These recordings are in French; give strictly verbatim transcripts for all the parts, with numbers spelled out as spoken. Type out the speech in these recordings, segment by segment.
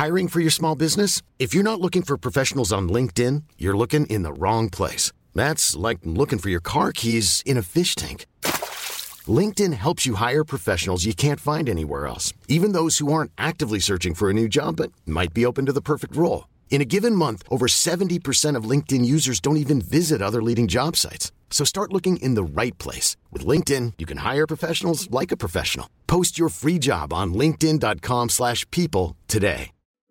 Hiring for your small business? If you're not looking for professionals on LinkedIn, you're looking in the wrong place. That's like looking for your car keys in a fish tank. LinkedIn helps you hire professionals you can't find anywhere else, even those who aren't actively searching for a new job but might be open to the perfect role. In a given month, over seventy percent of LinkedIn users don't even visit other leading job sites. So start looking in the right place. With LinkedIn, you can hire professionals like a professional. Post your free job on linkedin dot com slash people today.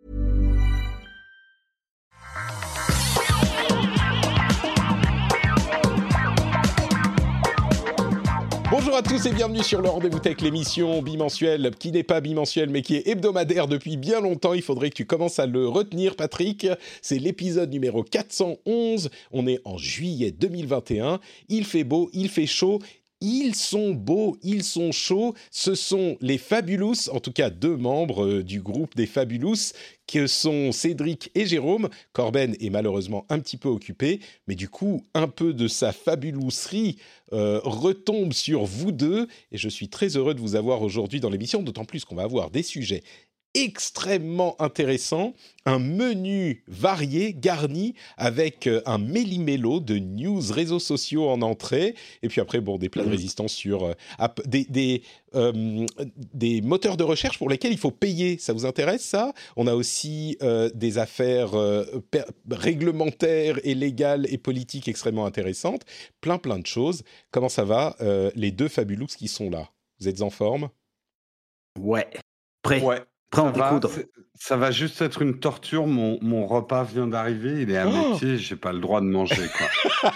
Bonjour à tous et bienvenue sur le Rendez-vous Tech, l'émission bimensuelle qui n'est pas bimensuelle mais qui est hebdomadaire depuis bien longtemps. Il faudrait que tu commences à le retenir, Patrick. C'est l'épisode numéro quatre cent onze. On est en juillet deux mille vingt et un. Il fait beau, il fait chaud. Ils sont beaux, ils sont chauds. Ce sont les Fabulous, en tout cas deux membres euh, du groupe des Fabulous, que sont Cédric et Jérôme. Corben est malheureusement un petit peu occupé, mais du coup, un peu de sa fabulouserie euh, retombe sur vous deux. Et je suis très heureux de vous avoir aujourd'hui dans l'émission, d'autant plus qu'on va avoir des sujets extrêmement intéressant, un menu varié, garni, avec un méli-mélo de news réseaux sociaux en entrée, et puis après, bon, des plats de résistance sur euh, app, des, des, euh, des moteurs de recherche pour lesquels il faut payer. Ça vous intéresse, ça ? On a aussi euh, des affaires euh, per- réglementaires et légales et politiques extrêmement intéressantes. Plein, plein de choses. Comment ça va, euh, les deux fabulous qui sont là ? Vous êtes en forme ? Ouais. Prêt. Ouais. Prêt Ça en va, découdre. c'est- ça va juste être une torture. Mon, mon repas vient d'arriver. Il est à Oh mes pieds. J'ai pas le droit de manger, quoi.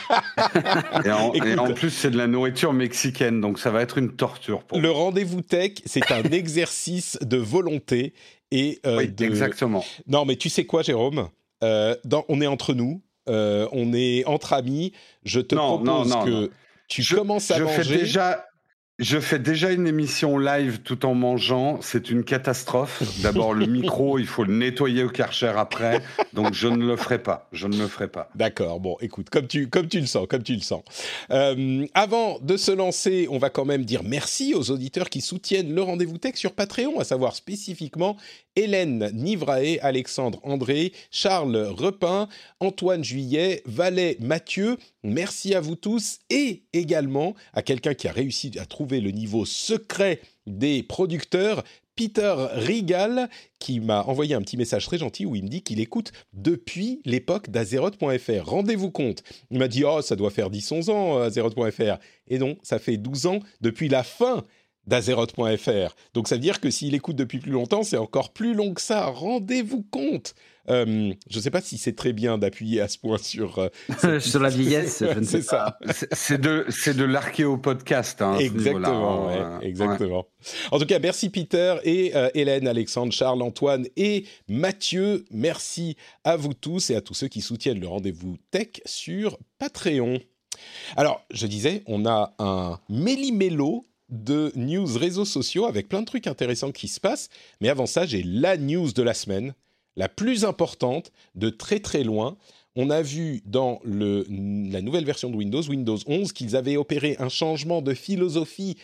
et, en, et Écoute, en plus, c'est de la nourriture mexicaine. Donc, ça va être une torture pour le moi. rendez-vous tech, c'est un exercice de volonté et euh, Oui, de... exactement. Non, mais tu sais quoi, Jérôme ? Euh, dans... On est entre nous, euh, on est entre amis. Je te Non, non, propose non, que non. tu Je, commences à je fais manger. déjà, je fais déjà une émission live tout en mangeant. C'est une catastrophe. D'abord, le micro, il faut le nettoyer au Karcher après. Donc, je ne le ferai pas. Je ne le ferai pas. D'accord, bon, écoute, comme tu, comme tu le sens, comme tu le sens. Euh, avant de se lancer, on va quand même dire merci aux auditeurs qui soutiennent le Rendez-vous Tech sur Patreon, à savoir spécifiquement Hélène Nivrae, Alexandre André, Charles Repin, Antoine Juillet, Valais Mathieu. Merci à vous tous et également à quelqu'un qui a réussi à trouver le niveau secret des producteurs, Peter Rigal, qui m'a envoyé un petit message très gentil où il me dit qu'il écoute depuis l'époque d'Azeroth point F R. Rendez-vous compte. Il m'a dit « Oh, ça doit faire dix onze ans, Azeroth point F R ». Et non, ça fait douze ans depuis la fin d'Azeroth point F R. Donc ça veut dire que s'il écoute depuis plus longtemps, c'est encore plus long que ça. Rendez-vous compte. Euh, je ne sais pas si c'est très bien d'appuyer à ce point sur... Euh, cette... sur la vieillesse, je ne sais c'est pas. ça. C'est, c'est de, c'est de l'archéo-podcast. Hein, Exactement, ouais, hein, exactement. Ouais. En tout cas, merci Peter et euh, Hélène, Alexandre, Charles, Antoine et Mathieu. Merci à vous tous et à tous ceux qui soutiennent le Rendez-vous Tech sur Patreon. Alors, je disais, on a un méli-mélo de news réseaux sociaux avec plein de trucs intéressants qui se passent. Mais avant ça, j'ai la news de la semaine, la plus importante de très très loin. On a vu dans le, la nouvelle version de Windows, Windows onze, qu'ils avaient opéré un changement de philosophie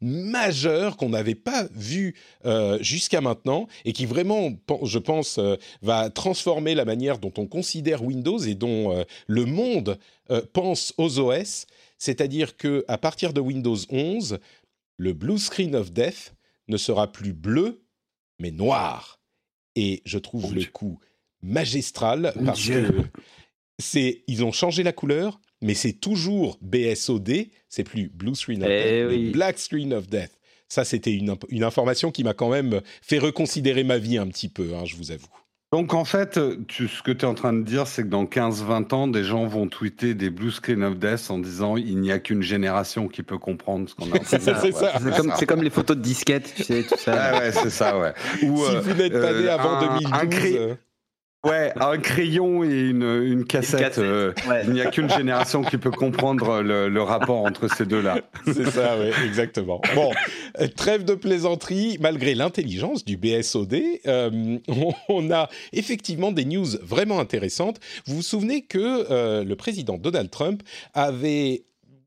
majeur qu'on n'avait pas vu euh, jusqu'à maintenant et qui vraiment, je pense, euh, va transformer la manière dont on considère Windows et dont euh, le monde euh, pense aux O S. C'est-à-dire qu'à partir de Windows onze, le blue screen of death ne sera plus bleu, mais noir. Et je trouve Mon le Dieu. coup magistral Mon parce Dieu. que c'est, ils ont changé la couleur, mais c'est toujours B S O D, c'est plus blue screen of Eh death, mais oui. black screen of death. Ça, c'était une, une information qui m'a quand même fait reconsidérer ma vie un petit peu, hein, je vous avoue. Donc, en fait, tu, ce que tu es en train de dire, c'est que dans quinze vingt ans, des gens vont tweeter des blue screen of death en disant il n'y a qu'une génération qui peut comprendre ce qu'on a en train de C'est dire. ça. C'est ça. C'est comme, c'est comme les photos de disquettes, tu sais, tout ça. Ouais, ouais, c'est ça, ouais. Ou, Si euh, vous n'êtes pas né euh, avant un- deux mille douze... un cré- euh, Ouais, un crayon et une, une cassette. cassette, euh, ouais. Il n'y a qu'une génération qui peut comprendre le, le rapport entre ces deux-là. C'est ça, oui, exactement. Bon, euh, trêve de plaisanterie, malgré l'intelligence du B S O D, euh, on, on a effectivement des news vraiment intéressantes. Vous vous souvenez que euh, le président Donald Trump avait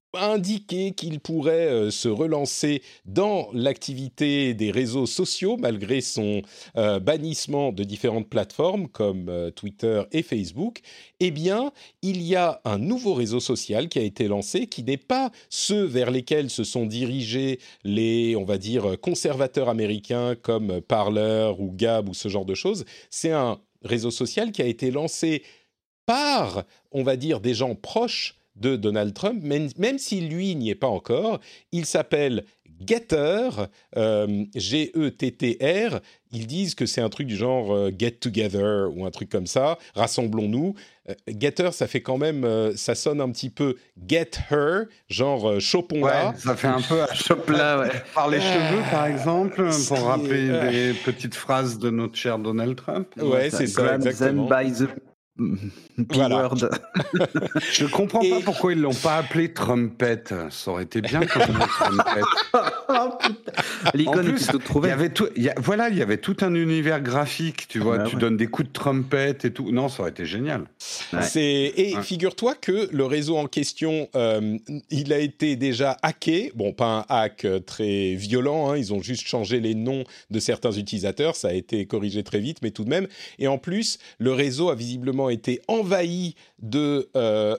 a indiqué qu'il pourrait euh, se relancer dans l'activité des réseaux sociaux malgré son euh, bannissement de différentes plateformes comme euh, Twitter et Facebook. Eh bien, il y a un nouveau réseau social qui a été lancé, qui n'est pas ceux vers lesquels se sont dirigés les, on va dire, conservateurs américains comme Parler ou Gab ou ce genre de choses. C'est un réseau social qui a été lancé par, on va dire, des gens proches de Donald Trump, même, même si lui n'y est pas encore. Il s'appelle Getter, euh, G E T T R. Ils disent que c'est un truc du genre euh, Get Together ou un truc comme ça, rassemblons-nous. Euh, Getter, ça fait quand même, euh, ça sonne un petit peu Get Her, genre euh, chopons-la. Ouais, ça fait un peu à Chope-là, ouais. par les cheveux, par exemple, C'est- pour rappeler euh, des petites phrases de notre cher Donald Trump. Ouais, c'est ça, Grab exactement. them by the Voilà. P-word. Je comprends Et- pas pourquoi ils l'ont pas appelé Trumpet. Ça aurait été bien comme nom, Trumpet. Oh, putain. En L'icône est plus, plutôt il y trouvée. avait tout, il y a- voilà, il y avait tout un univers graphique, tu vois. Bah tu ouais. donnes des coups de trompette et tout. Non, ça aurait été génial. Ouais. C'est... Et Ouais. figure-toi que le réseau en question, euh, il a été déjà hacké. Bon, pas un hack euh, très violent, hein, ils ont juste changé les noms de certains utilisateurs, ça a été corrigé très vite, mais tout de même. Et en plus, le réseau a visiblement été envahi de, euh,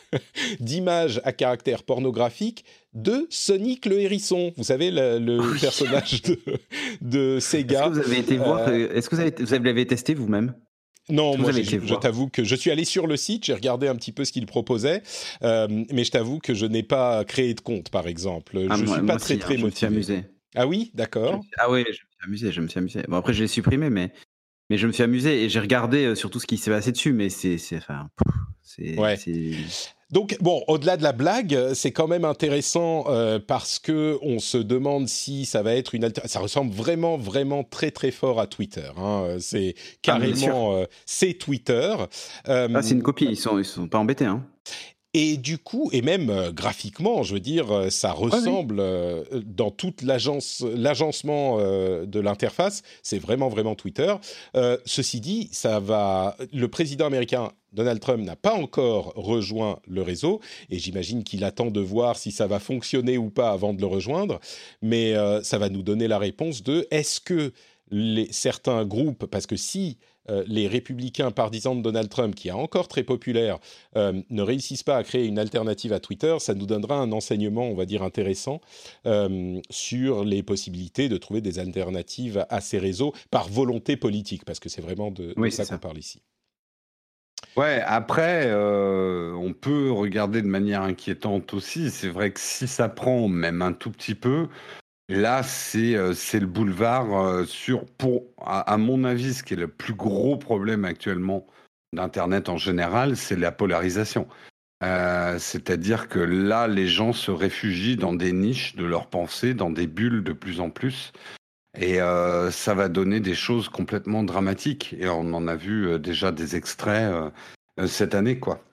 d'images à caractère pornographique de Sonic le hérisson. Vous savez, le, le Oui. personnage de, de Est-ce Sega. que vous avez été voir Euh, euh, Est-ce que vous avez, vous l'avez testé vous-même? Non, Est-ce que moi, vous avez j'ai- été je voir t'avoue que je suis allé sur le site, j'ai regardé un petit peu ce qu'il proposait, euh, mais je t'avoue que je n'ai pas créé de compte, par exemple. Ah, je moi, suis pas moi très, si, très hein, je me suis motivé. amusé. Ah oui, Je d'accord. me suis- Ah oui, je me suis amusé, je me suis amusé. Bon, après, je l'ai supprimé, mais, mais je me suis amusé et j'ai regardé euh, surtout ce qui s'est passé dessus, mais c'est. c'est, enfin, pff, c'est, Ouais. c'est... Donc, bon, au-delà de la blague, c'est quand même intéressant euh, parce que on se demande si ça va être une alter... Ça ressemble vraiment, vraiment très, très fort à Twitter. Hein. C'est Ah, bien sûr. carrément... euh, c'est Twitter. Euh, Ah, c'est une copie, ils sont, ils sont pas embêtés. Hein. Et du coup, et même euh, graphiquement, je veux dire, euh, ça ressemble euh, dans toute l'agence, l'agencement euh, de l'interface. C'est vraiment, vraiment Twitter. Euh, ceci dit, ça va. Le président américain Donald Trump n'a pas encore rejoint le réseau, et j'imagine qu'il attend de voir si ça va fonctionner ou pas avant de le rejoindre. Mais euh, ça va nous donner la réponse de est-ce que les, certains groupes, parce que si Euh, les républicains partisans de Donald Trump, qui est encore très populaire, euh, ne réussissent pas à créer une alternative à Twitter, ça nous donnera un enseignement, on va dire, intéressant euh, sur les possibilités de trouver des alternatives à ces réseaux par volonté politique, parce que c'est vraiment de, Oui, de ça c'est ça. qu'on parle ici. Ouais, après, euh, on peut regarder de manière inquiétante aussi. C'est vrai que si ça prend même un tout petit peu, là, c'est euh, c'est le boulevard euh, sur, pour, à, à mon avis, ce qui est le plus gros problème actuellement d'Internet en général, c'est la polarisation. Euh, c'est-à-dire que là, les gens se réfugient dans des niches de leur pensée, dans des bulles de plus en plus. Et euh, ça va donner des choses complètement dramatiques. Et on en a vu euh, déjà des extraits euh, euh, cette année, quoi.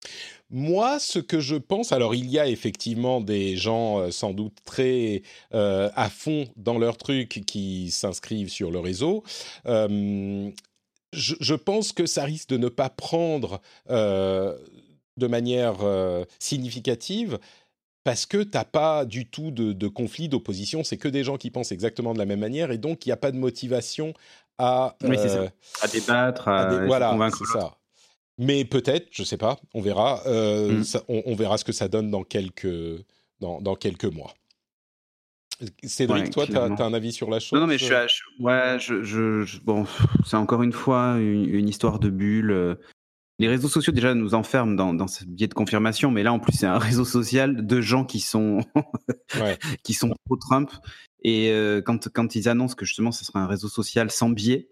Moi, ce que je pense, alors il y a effectivement des gens euh, sans doute très euh, à fond dans leur truc qui s'inscrivent sur le réseau. Euh, je, je pense que ça risque de ne pas prendre euh, de manière euh, significative parce que tu n'as pas du tout de, de conflit, d'opposition. C'est que des gens qui pensent exactement de la même manière et donc il n'y a pas de motivation à... Oui, c'est ça. euh, À débattre, à à, des- essayer de voilà, convaincre c'est l'autre. ça. Mais peut-être, je sais pas, on verra. Euh, Mm. ça- on, on verra ce que ça donne dans quelques, dans, dans quelques mois. Cédric, Ouais, toi, tu clairement. as un avis sur la chose? Non, non, mais je suis. à- je- ouais, je, je, je- bon, c'est encore une fois une, une histoire de bulle. euh. Les réseaux sociaux déjà nous enferment dans, dans ce biais de confirmation, mais là en plus c'est un réseau social de gens qui sont Ouais. qui sont pro Trump. Et euh, quand quand ils annoncent que justement ce sera un réseau social sans biais,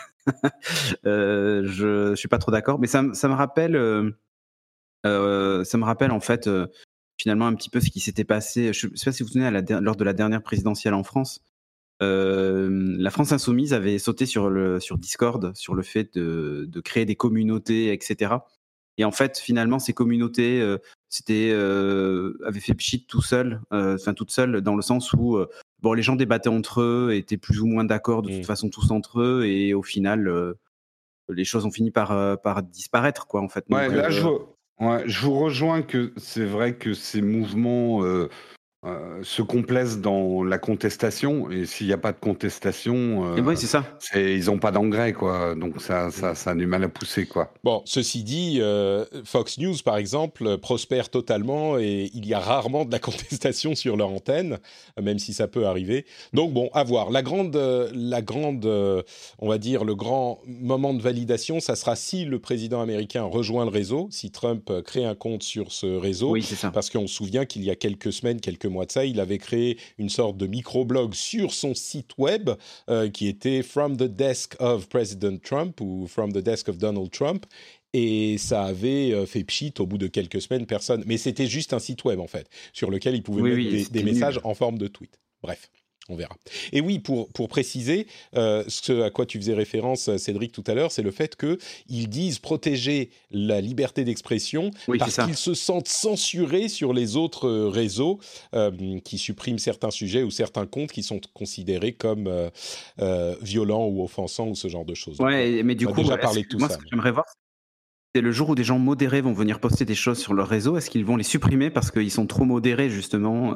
euh, je, je suis pas trop d'accord. Mais ça, me- ça me rappelle, euh, euh, ça me rappelle en fait euh, finalement un petit peu ce qui s'était passé. Je sais pas si vous vous souvenez à la der- lors de la dernière présidentielle en France. Euh, la France Insoumise avait sauté sur le sur Discord sur le fait de, de créer des communautés, et cetera. Et en fait, finalement, ces communautés euh, c'était euh, avaient fait pchit tout seul, euh, enfin toutes seules, dans le sens où euh, bon, les gens débattaient entre eux, étaient plus ou moins d'accord de toute Mm. façon tous entre eux, et au final, euh, les choses ont fini par euh, par disparaître, quoi, en fait. Donc, Ouais, là, euh, je vois, Ouais, je vous rejoins que c'est vrai que ces mouvements euh, euh, se complaisent dans la contestation, et s'il n'y a pas de contestation, Et oui, euh, c'est ça. c'est, ils n'ont pas d'engrais, quoi. Donc ça, ça, ça a du mal à pousser, quoi. Bon, ceci dit, euh, Fox News, par exemple, euh, prospère totalement et il y a rarement de la contestation sur leur antenne, euh, même si ça peut arriver. Donc bon, à voir. La grande, euh, la grande, euh, on va dire, le grand moment de validation, ça sera si le président américain rejoint le réseau, si Trump euh, crée un compte sur ce réseau. Oui, c'est ça. Parce qu'on se souvient qu'il y a quelques semaines, quelques mois de ça, il avait créé une sorte de microblog sur son site web euh, qui était From the Desk of President Trump ou From the Desk of Donald Trump. Et ça avait euh, fait pchit au bout de quelques semaines, personne. Mais c'était juste un site web, en fait, sur lequel il pouvait Oui, mettre oui, des, c'était des messages nul. en forme de tweet. Bref, on verra. Et oui, pour, pour préciser, euh, ce à quoi tu faisais référence, Cédric, tout à l'heure, c'est le fait qu'ils disent protéger la liberté d'expression Oui, c'est parce ça. qu'ils se sentent censurés sur les autres euh, réseaux euh, qui suppriment certains sujets ou certains comptes qui sont considérés comme euh, euh, violents ou offensants ou ce genre de choses. Donc, bon, Ouais, mais du on a coup, déjà est-ce parlé de que- tout moi, ça. ce que mais- j'aimerais voir, c'est le jour où des gens modérés vont venir poster des choses sur leur réseau. Est-ce qu'ils vont les supprimer parce qu'ils sont trop modérés, justement?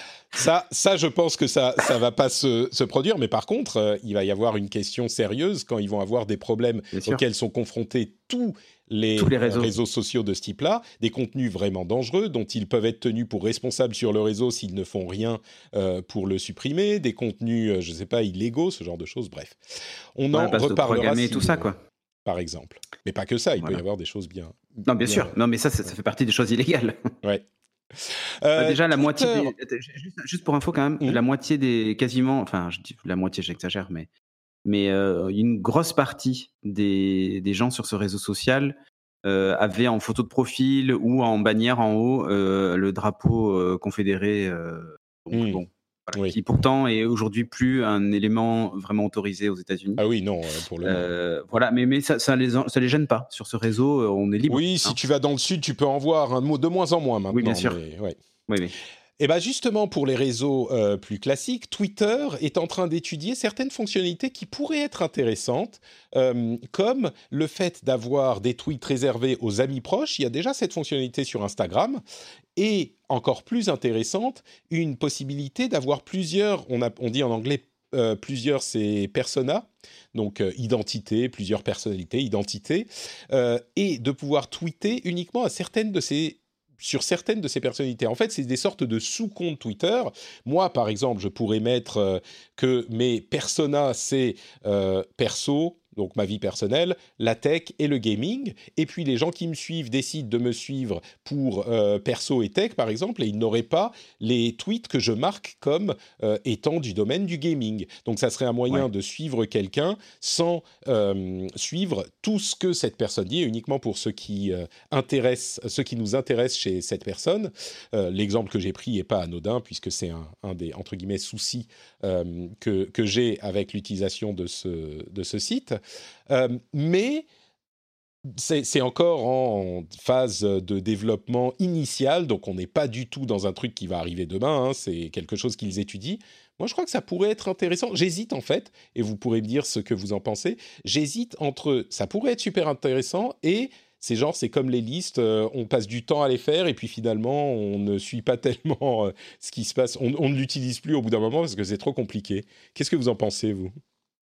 Ça, ça, je pense que ça, ça va pas se, se produire. Mais par contre, euh, il va y avoir une question sérieuse quand ils vont avoir des problèmes Bien sûr. auxquels sont confrontés tous les, Tous les euh, réseaux. réseaux sociaux de ce type-là, des contenus vraiment dangereux dont ils peuvent être tenus pour responsables sur le réseau s'ils ne font rien euh, pour le supprimer, des contenus, euh, je sais pas, illégaux, ce genre de choses. Bref, on Ouais, à en base de reparlera programmer et si, tout ça, euh, quoi. par exemple. Mais pas que ça. Il peut y Voilà. avoir des choses bien. Non, bien bien, sûr. Non, mais ça, ça, ça fait partie des choses illégales. Ouais. Bah, Euh, déjà, la moitié Twitter. des... Attends, Juste, juste pour info, quand même, Mhm. la moitié des... Quasiment... Enfin, je dis la moitié, j'exagère, mais... Mais euh, une grosse partie des, des gens sur ce réseau social euh, avaient en photo de profil ou en bannière en haut euh, le drapeau euh, confédéré. euh, donc Mhm. bon, voilà, Oui. qui pourtant est aujourd'hui plus un élément vraiment autorisé aux États-Unis. Ah oui, non, euh, pour le moment. Euh, voilà, mais, mais ça, ça les en- ça les gêne pas. Sur ce réseau, euh, on est libre. Oui, si hein. tu vas dans le sud, tu peux en voir un mot de moins en moins maintenant. Oui, bien sûr. Mais, ouais. Oui, oui. Et bien justement, pour les réseaux euh, plus classiques, Twitter est en train d'étudier certaines fonctionnalités qui pourraient être intéressantes, euh, comme le fait d'avoir des tweets réservés aux amis proches. Il y a déjà cette fonctionnalité sur Instagram. Et encore plus intéressante, une possibilité d'avoir plusieurs, on, a, on dit en anglais euh, plusieurs, c'est persona, donc euh, identité, plusieurs personnalités, identité, euh, et de pouvoir tweeter uniquement à certaines de ces sur certaines de ces personnalités. En fait, c'est des sortes de sous-comptes Twitter. Moi, par exemple, je pourrais mettre euh, que mes personas, c'est euh, perso, donc ma vie personnelle, la tech et le gaming. Et puis, les gens qui me suivent décident de me suivre pour euh, perso et tech, par exemple, et ils n'auraient pas les tweets que je marque comme euh, étant du domaine du gaming. Donc, ça serait un moyen Ouais. de suivre quelqu'un sans euh, suivre tout ce que cette personne dit, et uniquement pour ceux qui, euh, intéressent, ceux qui nous intéressent chez cette personne. Euh, l'exemple que j'ai pris n'est pas anodin, puisque c'est un, un des, entre guillemets, soucis euh, que, que j'ai avec l'utilisation de ce, de ce site. Euh, mais c'est, c'est encore en phase de développement initial, donc on n'est pas du tout dans un truc qui va arriver demain, hein, c'est quelque chose qu'ils étudient. Moi, je crois que ça pourrait être intéressant. J'hésite en fait, et vous pourrez me dire ce que vous en pensez. J'hésite entre ça pourrait être super intéressant et c'est genre, c'est comme les listes, euh, on passe du temps à les faire et puis finalement, on ne suit pas tellement euh, ce qui se passe. On, on ne l'utilise plus au bout d'un moment parce que c'est trop compliqué. Qu'est-ce que vous en pensez, vous ?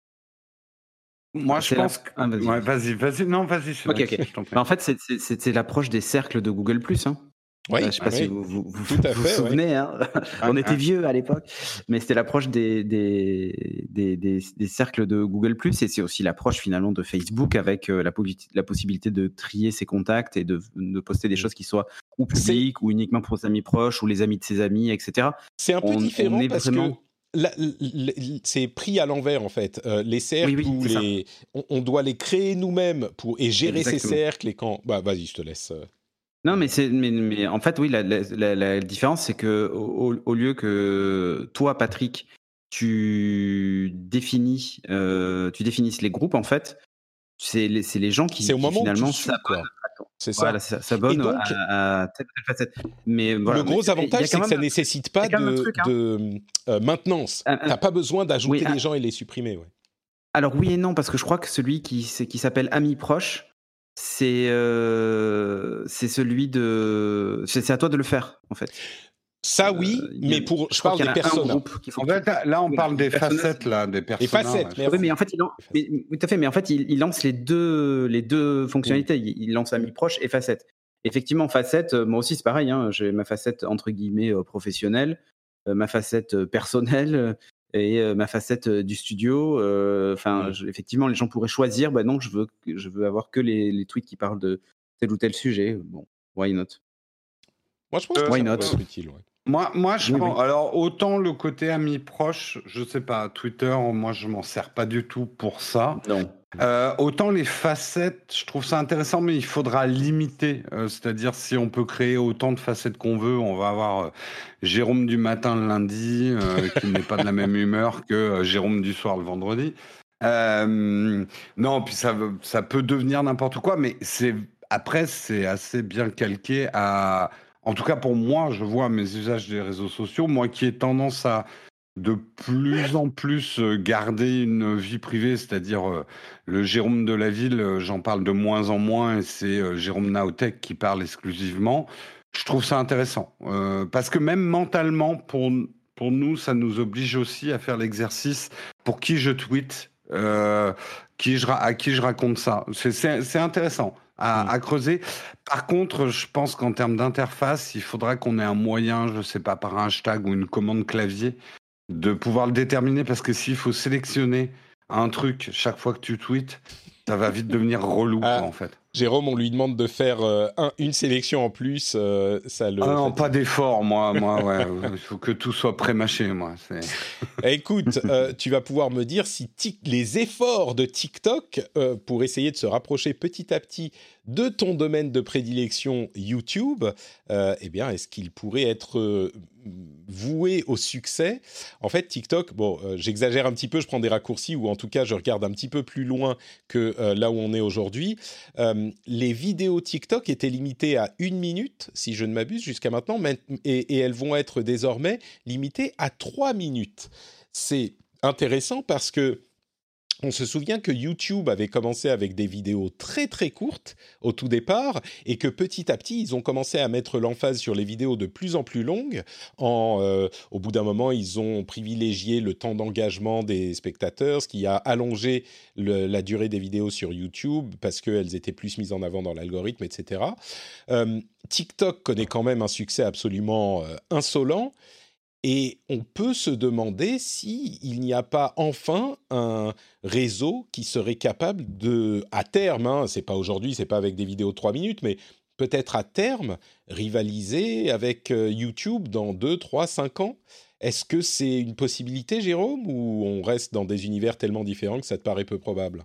Moi, je C'est la- pense que... Ah, vas-y. Ouais, vas-y, vas-y. Non, vas-y, je Ok, ok. je t'en prie. Bah, en fait, c'est, c'est, c'est, c'est l'approche des cercles de Google Plus. Hein. Oui, Euh, je ne sais pas oui, si vous vous, vous, tout à vous fait, vous souvenez. Hein. On Ouais, était ouais. vieux à l'époque. Mais c'était l'approche des, des, des, des, des cercles de Google Plus. Et c'est aussi l'approche finalement de Facebook avec euh, la, po- la possibilité de trier ses contacts et de, de poster des choses qui soient ou C'est- publiques ou uniquement pour ses amis proches ou les amis de ses amis, et cetera. c'est un peu On- on différent est parce vraiment- que la- l- l- c'est pris à l'envers en fait. Euh, les cercles, Oui, oui, où c'est ça. les, on, on doit les créer nous-mêmes pour et gérer ces Exactement. cercles et quand. Bah vas-y, je te laisse. euh. Non, mais, c'est, mais, mais en fait, oui, la, la, la, la différence, c'est que au, au lieu que toi, Patrick, tu définis, euh, tu définisses les groupes, en fait, c'est les, c'est les gens qui, C'est au qui moment où tu finalement suis, s'abonnent. quoi. C'est ça. Voilà, ça- s'abonnent Et donc, à, à telle ou telle facette. Mais voilà, le gros mais il y a avantage, c'est quand que ça même- nécessite il y pas a quand même un de, truc, hein. de euh, maintenance. Un- un- T'as pas besoin d'ajouter Oui, un- les gens et les supprimer. Ouais. Alors oui et non, parce que je crois que celui qui, c'est- qui s'appelle Amis proches, c'est, euh, c'est celui de... C'est, c'est à toi de le faire, en fait. Ça, oui, Euh, il y a- mais pour, je, je crois parle qu'il y des en a un personas. groupe qu'il faut En que- fait, là, là, on Voilà, parle des les personas, facettes, c'est- là, des Les personnages. facettes, ouais. merci. Oui, mais en fait, il lance, mais- tout à fait, mais en fait, il, il lance les deux, les deux fonctionnalités. Il, il lance ami proche et facette. Effectivement, facette, euh, moi aussi, c'est pareil. Hein, j'ai ma facette entre guillemets euh, professionnelle, euh, ma facette euh, personnelle euh, et euh, ma facette euh, du studio. Enfin, Mm. effectivement, les gens pourraient choisir. Bah non, je veux, que- je veux avoir que les, les tweets qui parlent de tel ou tel sujet. Bon, why not? Moi, je pense que Why ça not? pourrait être utile. Ouais. Moi, moi, je Oui, pense. oui. Alors, autant le côté ami proche, je sais pas, Twitter, moi, je m'en sers pas du tout pour ça. Non. Euh, autant les facettes, je trouve ça intéressant, mais il faudra limiter. Euh, c'est-à-dire, si on peut créer autant de facettes qu'on veut, on va avoir euh, Jérôme du matin le lundi, euh, qui n'est pas de la même humeur que euh, Jérôme du soir le vendredi. Euh, non, puis ça, veut- ça peut devenir n'importe quoi, mais c'est après, c'est assez bien calqué à. En tout cas, pour moi, je vois mes usages des réseaux sociaux, moi qui ai tendance à de plus en plus euh, garder une vie privée, c'est-à-dire euh, le Jérôme de la ville, euh, j'en parle de moins en moins, et c'est euh, Jérôme Naotech qui parle exclusivement. Je trouve ça intéressant, euh, parce que même mentalement, pour, pour nous, ça nous oblige aussi à faire l'exercice pour qui je tweete, euh, qui je, ra- à qui je raconte ça. C'est, c'est, c'est intéressant à, Mm. à creuser. Par contre, je pense qu'en termes d'interface, il faudra qu'on ait un moyen, je sais pas, par un hashtag ou une commande clavier, de pouvoir le déterminer, parce que s'il faut sélectionner un truc chaque fois que tu tweets, ça va vite devenir relou, Ah, quoi, en fait. Jérôme, on lui demande de faire euh, un- une sélection en plus. euh, ça le Ah non, fatigue. pas d'effort, moi, moi, ouais. Il faut que tout soit pré-mâché, moi. C'est... Écoute, euh, tu vas pouvoir me dire si tic- les efforts de TikTok euh, pour essayer de se rapprocher petit à petit de ton domaine de prédilection YouTube, euh, eh bien, est-ce qu'il pourrait être euh, voué au succès? En fait, TikTok, bon, euh, j'exagère un petit peu, je prends des raccourcis, ou en tout cas, je regarde un petit peu plus loin que euh, là où on est aujourd'hui. Euh, les vidéos TikTok étaient limitées à une minute, si je ne m'abuse, jusqu'à maintenant, mais- et, et elles vont être désormais limitées à trois minutes. C'est intéressant parce que on se souvient que YouTube avait commencé avec des vidéos très très courtes au tout départ et que petit à petit ils ont commencé à mettre l'emphase sur les vidéos de plus en plus longues. En, euh, au bout d'un moment, ils ont privilégié le temps d'engagement des spectateurs, ce qui a allongé le, la durée des vidéos sur YouTube parce qu'elles étaient plus mises en avant dans l'algorithme, et cetera. Euh, TikTok connaît quand même un succès absolument euh, insolent. Et on peut se demander s'il n'y a pas enfin un réseau qui serait capable de, à terme, hein, c'est pas aujourd'hui, c'est pas avec des vidéos de trois minutes, mais peut-être à terme, rivaliser avec euh, YouTube dans deux, trois, cinq ans. Est-ce que c'est une possibilité, Jérôme, ou on reste dans des univers tellement différents que ça te paraît peu probable?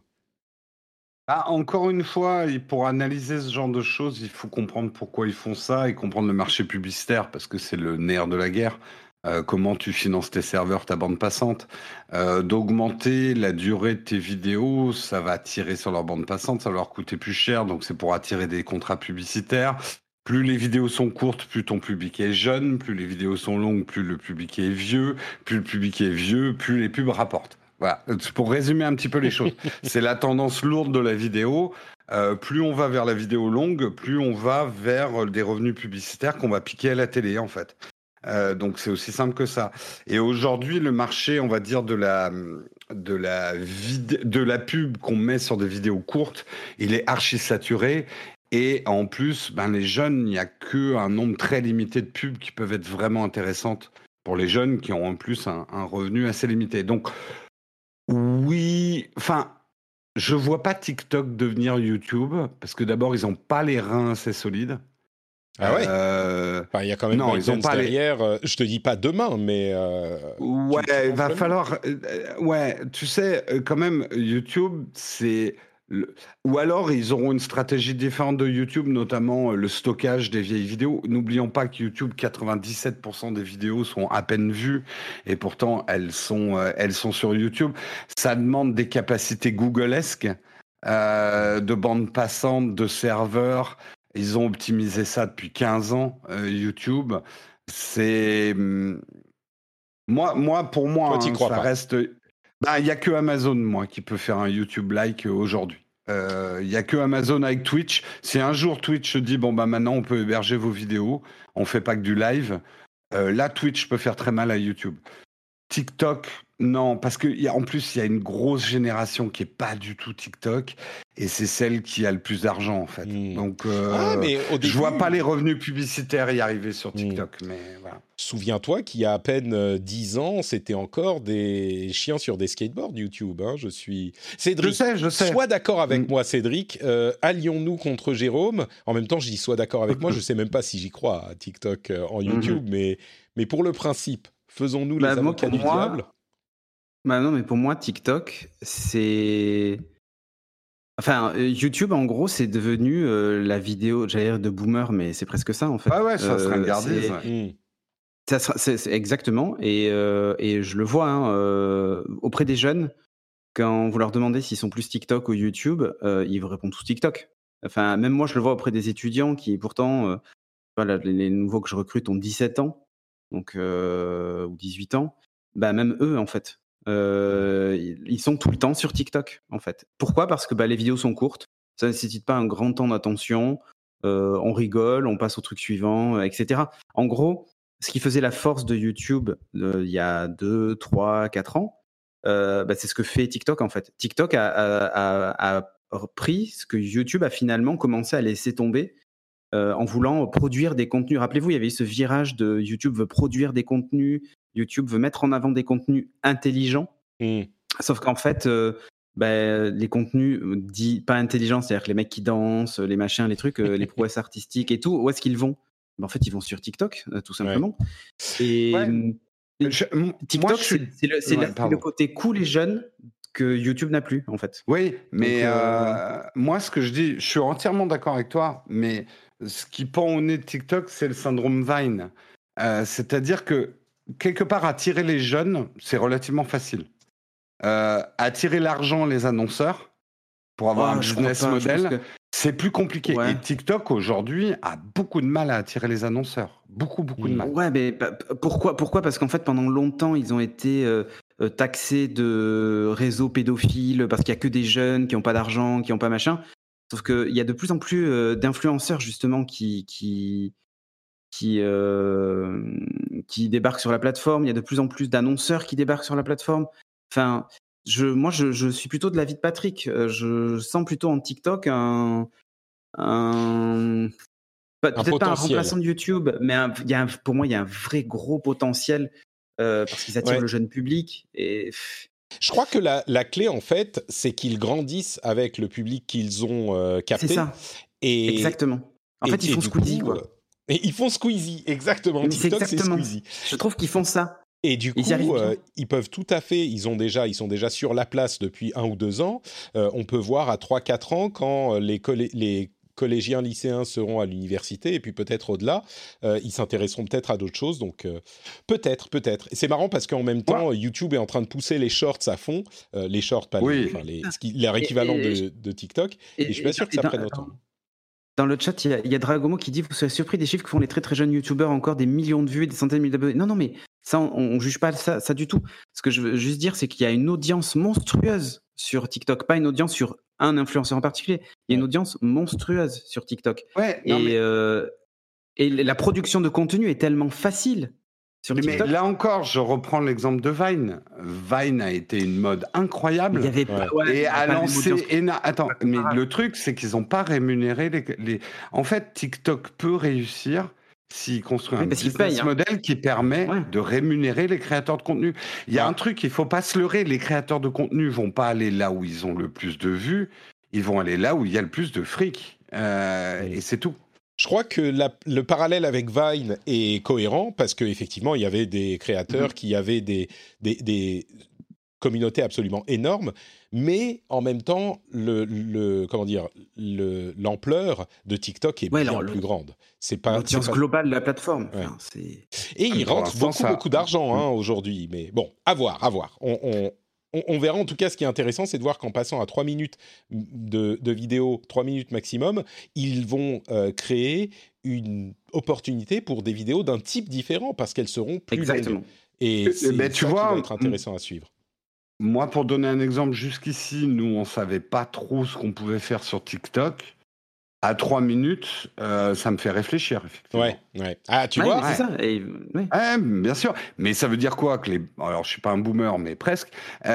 Ah, encore une fois, et pour analyser ce genre de choses, il faut comprendre pourquoi ils font ça et comprendre le marché publicitaire, parce que c'est le nerf de la guerre. Euh, comment tu finances tes serveurs, ta bande passante. Euh, d'augmenter la durée de tes vidéos, ça va tirer sur leur bande passante, ça va leur coûter plus cher, donc c'est pour attirer des contrats publicitaires. Plus les vidéos sont courtes, plus ton public est jeune, plus les vidéos sont longues, plus le public est vieux, plus le public est vieux, plus les pubs rapportent. Voilà, pour résumer un petit peu les choses. C'est la tendance lourde de la vidéo. Euh, plus on va vers la vidéo longue, plus on va vers des revenus publicitaires qu'on va piquer à la télé, en fait. Euh, donc c'est aussi simple que ça. Et aujourd'hui, le marché, on va dire, de la, de la, vid- de la pub qu'on met sur des vidéos courtes, il est archi saturé. Et en plus, ben, les jeunes, il n'y a qu'un nombre très limité de pubs qui peuvent être vraiment intéressantes pour les jeunes qui ont en plus un, un revenu assez limité. Donc oui, enfin, je vois pas TikTok devenir YouTube, parce que d'abord, ils n'ont pas les reins assez solides. Ah ouais? Euh, Enfin, il y a quand même non, ils ont ByteDance pas les- derrière. euh, Je te dis pas demain, mais... euh, Ouais, tu- tu il penses va vraiment? falloir. euh, ouais, tu sais, euh, quand même, YouTube, c'est. le- Ou alors, ils auront une stratégie différente de YouTube, notamment euh, le stockage des vieilles vidéos. N'oublions pas que YouTube, quatre-vingt-dix-sept pour cent des vidéos sont à peine vues, et pourtant, elles sont, euh, elles sont sur YouTube. Ça demande des capacités Google-esques, euh, de bande passante, de serveurs. Ils ont optimisé ça depuis quinze ans, euh, YouTube. C'est. hum, Moi, moi, pour Toi, moi, t'y hein, crois ça pas. reste. Ben, il y a que Amazon, moi, qui peut faire un YouTube-like euh, aujourd'hui. Il euh, y a que Amazon avec Twitch. Si un jour Twitch se dit bon bah maintenant on peut héberger vos vidéos, on fait pas que du live. Euh, là Twitch peut faire très mal à YouTube. TikTok, non, parce que y a, en plus il y a une grosse génération qui est pas du tout TikTok et c'est celle qui a le plus d'argent en fait. Mmh. Donc euh, ah, mais au début... je vois pas les revenus publicitaires y arriver sur TikTok. Mmh. Mais voilà. Souviens-toi qu'il y a à peine dix ans, c'était encore des chiens sur des skateboards YouTube. Hein, je suis Cédric. Je sais, je sais. Sois d'accord avec mmh. moi, Cédric. Euh, allions-nous contre Jérôme. En même temps, je dis sois d'accord avec moi. Je sais même pas si j'y crois à TikTok euh, en YouTube, mmh. mais mais pour le principe. Faisons-nous bah, les avocats du moi, diable. Bah non, mais pour moi, TikTok, c'est... Enfin, YouTube, en gros, c'est devenu euh, la vidéo, j'allais dire de boomer, mais c'est presque ça, en fait. Ah ouais, ça euh, serait regardé, ça. Mmh. ça sera, c'est, c'est exactement, et, euh, et je le vois hein, euh, auprès des jeunes, quand vous leur demandez s'ils sont plus TikTok ou YouTube, euh, ils vous répondent tous TikTok. Enfin, même moi, je le vois auprès des étudiants qui, pourtant, euh, voilà, les, les nouveaux que je recrute ont dix-sept ans. Donc, euh, ou dix-huit ans, bah même eux, en fait, euh, ils sont tout le temps sur TikTok, en fait. Pourquoi ? Parce que bah, les vidéos sont courtes, ça ne nécessite pas un grand temps d'attention, euh, on rigole, on passe au truc suivant, euh, et cetera. En gros, ce qui faisait la force de YouTube euh, il y a deux, trois, quatre ans, euh, bah, c'est ce que fait TikTok, en fait. TikTok a, a, a, a pris ce que YouTube a finalement commencé à laisser tomber, Euh, en voulant produire des contenus. Rappelez-vous, il y avait eu ce virage de YouTube veut produire des contenus, YouTube veut mettre en avant des contenus intelligents. Mmh. Sauf qu'en fait, euh, bah, les contenus dits pas intelligents, c'est-à-dire que les mecs qui dansent, les machins, les trucs, euh, les prouesses artistiques et tout, où est-ce qu'ils vont ? bah, En fait, ils vont sur TikTok, euh, tout simplement. Ouais. Et, ouais. et je, TikTok, moi, je suis... c'est, c'est, le, c'est, ouais, la, c'est le côté cool et jeune que YouTube n'a plus, en fait. Oui, mais Donc, euh, euh, moi, ce que je dis, je suis entièrement d'accord avec toi, mais ce qui pend au nez de TikTok, c'est le syndrome Vine. Euh, c'est-à-dire que, quelque part, attirer les jeunes, c'est relativement facile. Euh, attirer l'argent, les annonceurs, pour avoir oh, un business pas, model, que... c'est plus compliqué. Ouais. Et TikTok, aujourd'hui, a beaucoup de mal à attirer les annonceurs. Beaucoup, beaucoup mmh. de mal. Ouais, mais bah, pourquoi, pourquoi ? Parce qu'en fait, pendant longtemps, ils ont été... Euh... taxés de réseaux pédophiles parce qu'il n'y a que des jeunes qui n'ont pas d'argent, qui n'ont pas machin. Sauf qu'il y a de plus en plus euh, d'influenceurs justement qui, qui, qui, euh, qui débarquent sur la plateforme. Il y a de plus en plus d'annonceurs qui débarquent sur la plateforme. Enfin, je, moi, je, je suis plutôt de l'avis de Patrick. Je sens plutôt en TikTok un... un peut-être un pas un remplaçant de YouTube, mais un, il y a un, pour moi, il y a un vrai gros potentiel Euh, parce qu'ils attirent ouais. le jeune public. Et... Je crois que la, la clé, en fait, c'est qu'ils grandissent avec le public qu'ils ont euh, capté. C'est ça. Et, exactement. En et, fait, ils font Squeezie, coup, quoi. Et ils font Squeezie, exactement. Mais TikTok, c'est, exactement. c'est Squeezie. Je trouve qu'ils font ça. Et du coup, ils, euh, ils peuvent tout à fait, ils, ont déjà, ils sont déjà sur la place depuis un ou deux ans. Euh, on peut voir à trois quatre ans, quand les, collé- les collégiens, lycéens seront à l'université, et puis peut-être au-delà, euh, ils s'intéresseront peut-être à d'autres choses, donc euh, peut-être, peut-être. Et c'est marrant parce qu'en même temps, ouais. YouTube est en train de pousser les shorts à fond, euh, les shorts, pas oui. les, enfin, les, ce qui, leur équivalent et, et, de, de TikTok, et, et je suis pas sûr que ça dans, prenne autant. Dans le chat, il y a, y a Dragomo qui dit « Vous serez surpris des chiffres que font les très très jeunes YouTubeurs, encore des millions de vues et des centaines de milliers d'abonnés. » Non, non, mais ça, on ne juge pas ça, ça du tout. Ce que je veux juste dire, c'est qu'il y a une audience monstrueuse sur TikTok, pas une audience sur un influenceur en particulier. Il y a une audience monstrueuse sur TikTok. Ouais, et, mais... euh, et la production de contenu est tellement facile sur TikTok. Mais là encore, je reprends l'exemple de Vine. Vine a été une mode incroyable. Il y avait pas, ouais, et a lancé... Éna... Attends, mais le truc, c'est qu'ils n'ont pas rémunéré les, les... En fait, TikTok peut réussir s'il construit oui, un business paye, hein. model qui permet ouais. de rémunérer les créateurs de contenu. Il y a ouais. un truc, il ne faut pas se leurrer, les créateurs de contenu ne vont pas aller là où ils ont le plus de vues, ils vont aller là où il y a le plus de fric. Euh, oui. Et c'est tout. Je crois que la, le parallèle avec Vine est cohérent, parce qu'effectivement, il y avait des créateurs mmh. qui avaient des, des, des communautés absolument énormes, mais en même temps, le, le, comment dire, le, l'ampleur de TikTok est ouais, bien le, plus grande. C'est pas l'audience c'est pas... globale de la plateforme. Ouais. Enfin, c'est... Et ils rentrent beaucoup, ça... beaucoup d'argent hein, aujourd'hui. Mais bon, à voir, à voir. On, on, on, on verra. En tout cas, ce qui est intéressant, c'est de voir qu'en passant à trois minutes de, de vidéo, trois minutes maximum, ils vont euh, créer une opportunité pour des vidéos d'un type différent, parce qu'elles seront plus Exactement. longues. Et c'est mais tu ça vois, qui va être intéressant à suivre. moi, pour donner un exemple, jusqu'ici, nous, on savait pas trop ce qu'on pouvait faire sur TikTok. À trois minutes, euh, ça me fait réfléchir, effectivement. Ouais, ouais. Ah, tu Ouais, vois, mais c'est ça. Et, ouais. Ouais, bien sûr. Mais ça veut dire quoi que les... Alors, je suis pas un boomer, mais presque.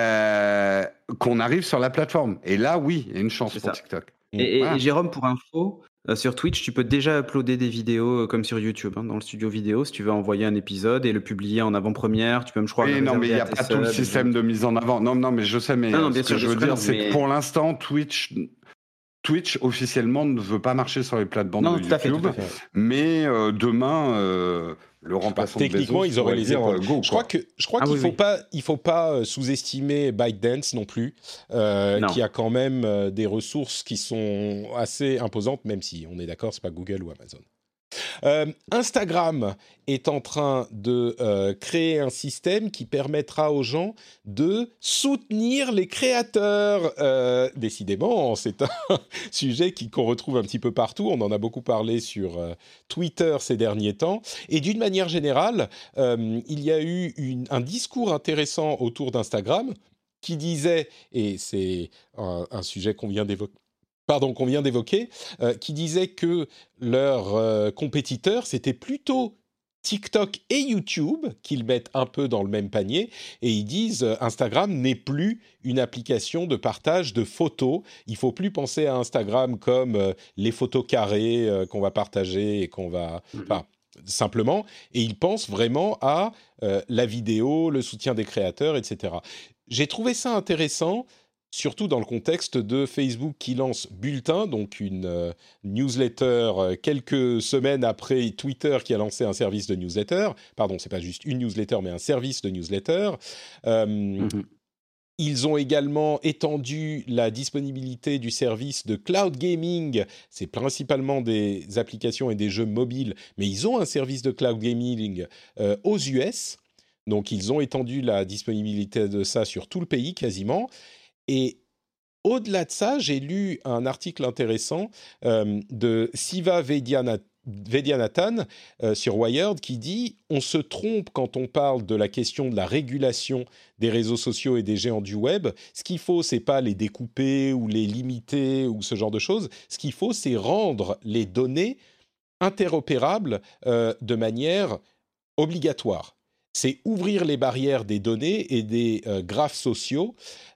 Euh, qu'on arrive sur la plateforme. Et là, oui, il y a une chance C'est pour ça. TikTok. Et, et- Voilà. et Jérôme, pour info, euh, sur Twitch, tu peux déjà uploader des vidéos euh, comme sur YouTube, hein, dans le studio vidéo, si tu veux envoyer un épisode et le publier en avant-première. Tu peux même, je crois, Oui, le non, mais il réserver n'y à a tes pas tout le subs, système de mise en avant. Non, non, mais je sais, mais Non, non, euh, bien ce sûr, que je bien veux sûr, dire, non, c'est mais- que pour l'instant, Twitch, Twitch officiellement ne veut pas marcher sur les plates-bandes Non, de tout à fait, YouTube. tout à fait. Mais euh, demain, euh, le bah, remplaçant de techniquement, Bezos ils auraient pourrait les dire épaules. euh, go, Je quoi. crois que je crois Ah qu'il oui, faut oui. pas il faut pas euh, sous-estimer ByteDance non plus, euh, Non. qui a quand même euh, des ressources qui sont assez imposantes, même si on est d'accord, c'est pas Google ou Amazon. Euh, Instagram est en train de euh, créer un système qui permettra aux gens de soutenir les créateurs. Euh, décidément, c'est un sujet qui, qu'on retrouve un petit peu partout. On en a beaucoup parlé sur euh, Twitter ces derniers temps. Et d'une manière générale, euh, il y a eu une, un discours intéressant autour d'Instagram qui disait, et c'est un, un sujet qu'on vient d'évoquer, pardon, qu'on vient d'évoquer, euh, qui disait que leurs euh, compétiteurs, c'était plutôt TikTok et YouTube qu'ils mettent un peu dans le même panier, et ils disent euh, Instagram n'est plus une application de partage de photos. Il faut plus penser à Instagram comme euh, les photos carrées euh, qu'on va partager et qu'on va, enfin, simplement. Et ils pensent vraiment à euh, la vidéo, le soutien des créateurs, et cetera. J'ai trouvé ça intéressant. Surtout dans le contexte de Facebook qui lance Bulletin, donc une euh, newsletter euh, quelques semaines après Twitter qui a lancé un service de newsletter. Pardon, c'est pas juste une newsletter, mais un service de newsletter. Euh, Mhm. Ils ont également étendu la disponibilité du service de cloud gaming. C'est principalement des applications et des jeux mobiles, mais ils ont un service de cloud gaming euh, aux U S. Donc, ils ont étendu la disponibilité de ça sur tout le pays quasiment. Et au-delà de ça, j'ai lu un article intéressant euh, de Siva Vaidyanathan Vaidyanathan euh, sur Wired qui dit « On se trompe quand on parle de la question de la régulation des réseaux sociaux et des géants du web. Ce qu'il faut, c'est pas les découper ou les limiter ou ce genre de choses. Ce qu'il faut, c'est rendre les données interopérables euh, de manière obligatoire. C'est ouvrir les barrières des données et des euh, graphes sociaux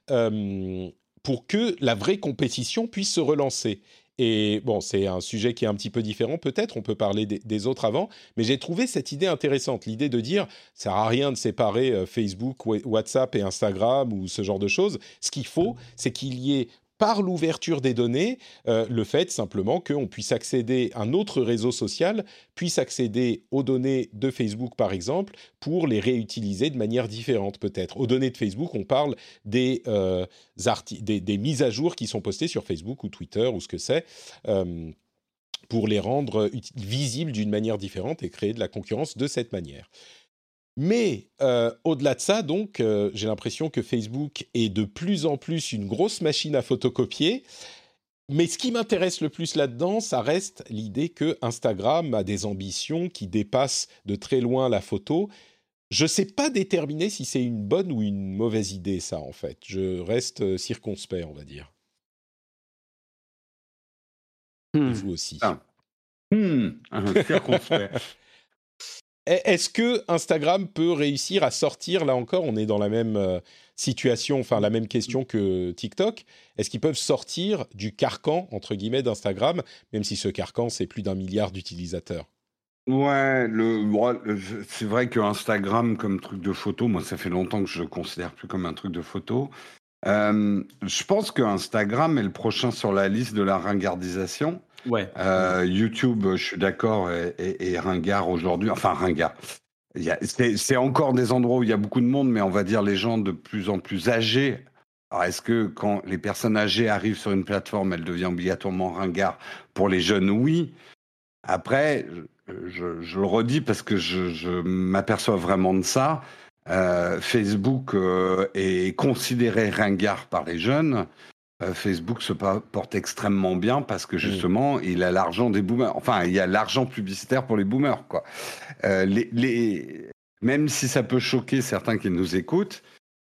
euh, pour que la vraie compétition puisse se relancer. » Et bon, c'est un sujet qui est un petit peu différent peut-être, on peut parler des, des autres avant, mais j'ai trouvé cette idée intéressante, l'idée de dire, ça sert à rien de séparer euh, Facebook, WhatsApp et Instagram ou ce genre de choses. Ce qu'il faut, c'est qu'il y ait par l'ouverture des données, euh, le fait simplement qu'on puisse accéder, un autre réseau social puisse accéder aux données de Facebook par exemple, pour les réutiliser de manière différente peut-être. Aux données de Facebook, on parle des, euh, arti- des, des mises à jour qui sont postées sur Facebook ou Twitter ou ce que c'est, euh, pour les rendre uti- visibles d'une manière différente et créer de la concurrence de cette manière. Mais euh, au-delà de ça, donc, euh, j'ai l'impression que Facebook est de plus en plus une grosse machine à photocopier. Mais ce qui m'intéresse le plus là-dedans, ça reste l'idée que Instagram a des ambitions qui dépassent de très loin la photo. Je ne sais pas déterminer si c'est une bonne ou une mauvaise idée, ça, en fait. Je reste circonspect, on va dire. Hmm. Et vous aussi. Ah. Hmm, circonspect. Est-ce que Instagram peut réussir à sortir, là encore, on est dans la même euh, situation, enfin la même question que TikTok, est-ce qu'ils peuvent sortir du carcan, entre guillemets, d'Instagram, même si ce carcan, c'est plus d'un milliard d'utilisateurs? Ouais, le, ouais, le- c'est vrai que Instagram comme truc de photo, moi ça fait longtemps que je le considère plus comme un truc de photo. Euh, je pense que Instagram est le prochain sur la liste de la ringardisation. Ouais. Euh, YouTube, je suis d'accord, est, est- est ringard aujourd'hui. Enfin, ringard. Il y a- C'est c'est encore des endroits où il y a beaucoup de monde, mais on va dire les gens de plus en plus âgés. Alors, est-ce que quand les personnes âgées arrivent sur une plateforme, elle devient obligatoirement ringard? Pour les jeunes, oui. Après, je, je le redis parce que je, je m'aperçois vraiment de ça. Euh, Facebook euh, est considéré ringard par les jeunes. Euh, Facebook se pa- porte extrêmement bien parce que justement, il a l'argent des boomers. Enfin, il y a l'argent publicitaire pour les boomers, quoi. Euh, les, les... Même si ça peut choquer certains qui nous écoutent,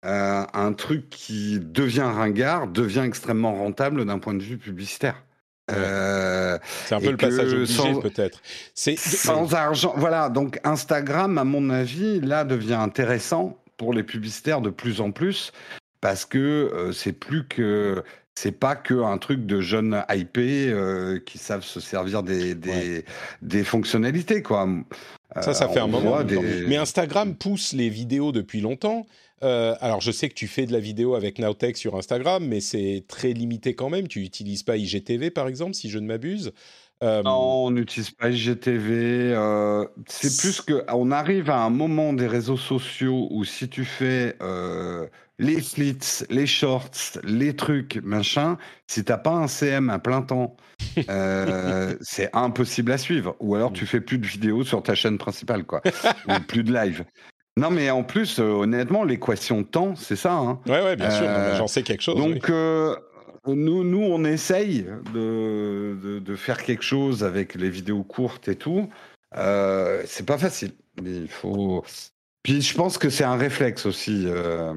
euh, un truc qui devient ringard devient extrêmement rentable d'un point de vue publicitaire. Ouais. Euh, c'est un peu le passage obligé, sans, peut-être. C'est... Sans argent, voilà. Donc Instagram, à mon avis, là devient intéressant pour les publicitaires de plus en plus parce que euh, c'est plus que c'est pas que un truc de jeunes hypés euh, qui savent se servir des des, ouais. des fonctionnalités, quoi. Ça, ça fait un moment. Des... Mais Instagram pousse les vidéos depuis longtemps. Euh, alors, je sais que tu fais de la vidéo avec Nowtech sur Instagram, mais c'est très limité quand même. Tu n'utilises pas I G T V, par exemple, si je ne m'abuse. Euh... Non, on n'utilise pas I G T V. Euh, c'est plus que on arrive à un moment des réseaux sociaux où si tu fais euh, les flits, les shorts, les trucs, machin, si t'as pas un C M à plein temps, euh, c'est impossible à suivre. Ou alors tu fais plus de vidéos sur ta chaîne principale, quoi, ou plus de live. Non, mais en plus, euh, honnêtement, l'équation de temps, c'est ça. Hein. Ouais, ouais, bien euh, sûr. Non, mais j'en sais quelque chose. Donc, oui. euh, nous, nous, on essaye de, de, de faire quelque chose avec les vidéos courtes et tout. Euh, c'est pas facile. Il faut. Puis, je pense que c'est un réflexe aussi. Euh...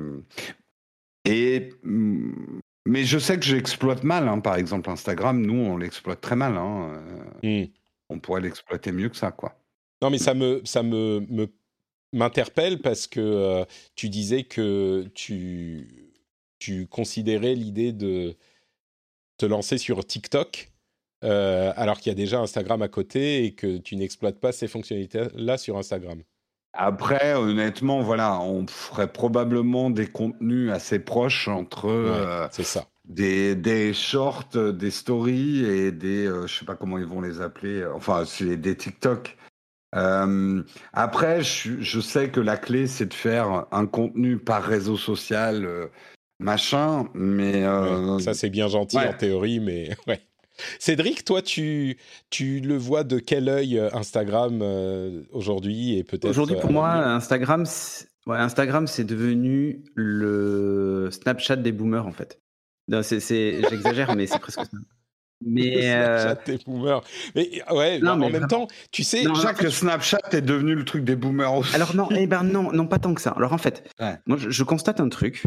Et mais je sais que j'exploite mal. Hein. Par exemple, Instagram, nous, on l'exploite très mal. Hein. Euh... Mm. On pourrait l'exploiter mieux que ça, quoi. Non, mais ça me, ça me, me m'interpelle parce que euh, tu disais que tu, tu considérais l'idée de te lancer sur TikTok euh, alors qu'il y a déjà Instagram à côté et que tu n'exploites pas ces fonctionnalités-là sur Instagram. Après, honnêtement, voilà, on ferait probablement des contenus assez proches entre ouais, euh, c'est ça. Des, des shorts, des stories et des, euh, je sais pas comment ils vont les appeler, enfin, c'est des TikTok. Euh, après, je, je sais que la clé, c'est de faire un contenu par réseau social, euh, machin, mais... Euh, ouais, ça, c'est bien gentil ouais. en théorie, mais... ouais. Cédric, toi, tu, tu le vois de quel œil Instagram euh, aujourd'hui et peut-être... Aujourd'hui, pour euh, moi, Instagram, c'est... Ouais, Instagram, c'est devenu le Snapchat des boomers, en fait. Non, c'est, c'est... J'exagère, mais c'est presque ça. Mais Snapchat euh... des boomers. Mais ouais, non, mais en même temps, tu sais, non, Jacques, que Snapchat est devenu le truc des boomers aussi. Alors non, eh ben non, non, pas tant que ça. Alors en fait, ouais. moi, je, je constate un truc.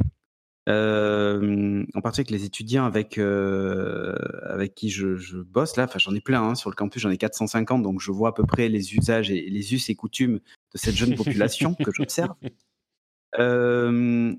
Euh, en particulier avec les étudiants avec euh, avec qui je, je bosse là. Enfin, j'en ai plein hein, sur le campus. J'en ai quatre cent cinquante, donc je vois à peu près les usages et les us et coutumes de cette jeune population que j'observe. Euh,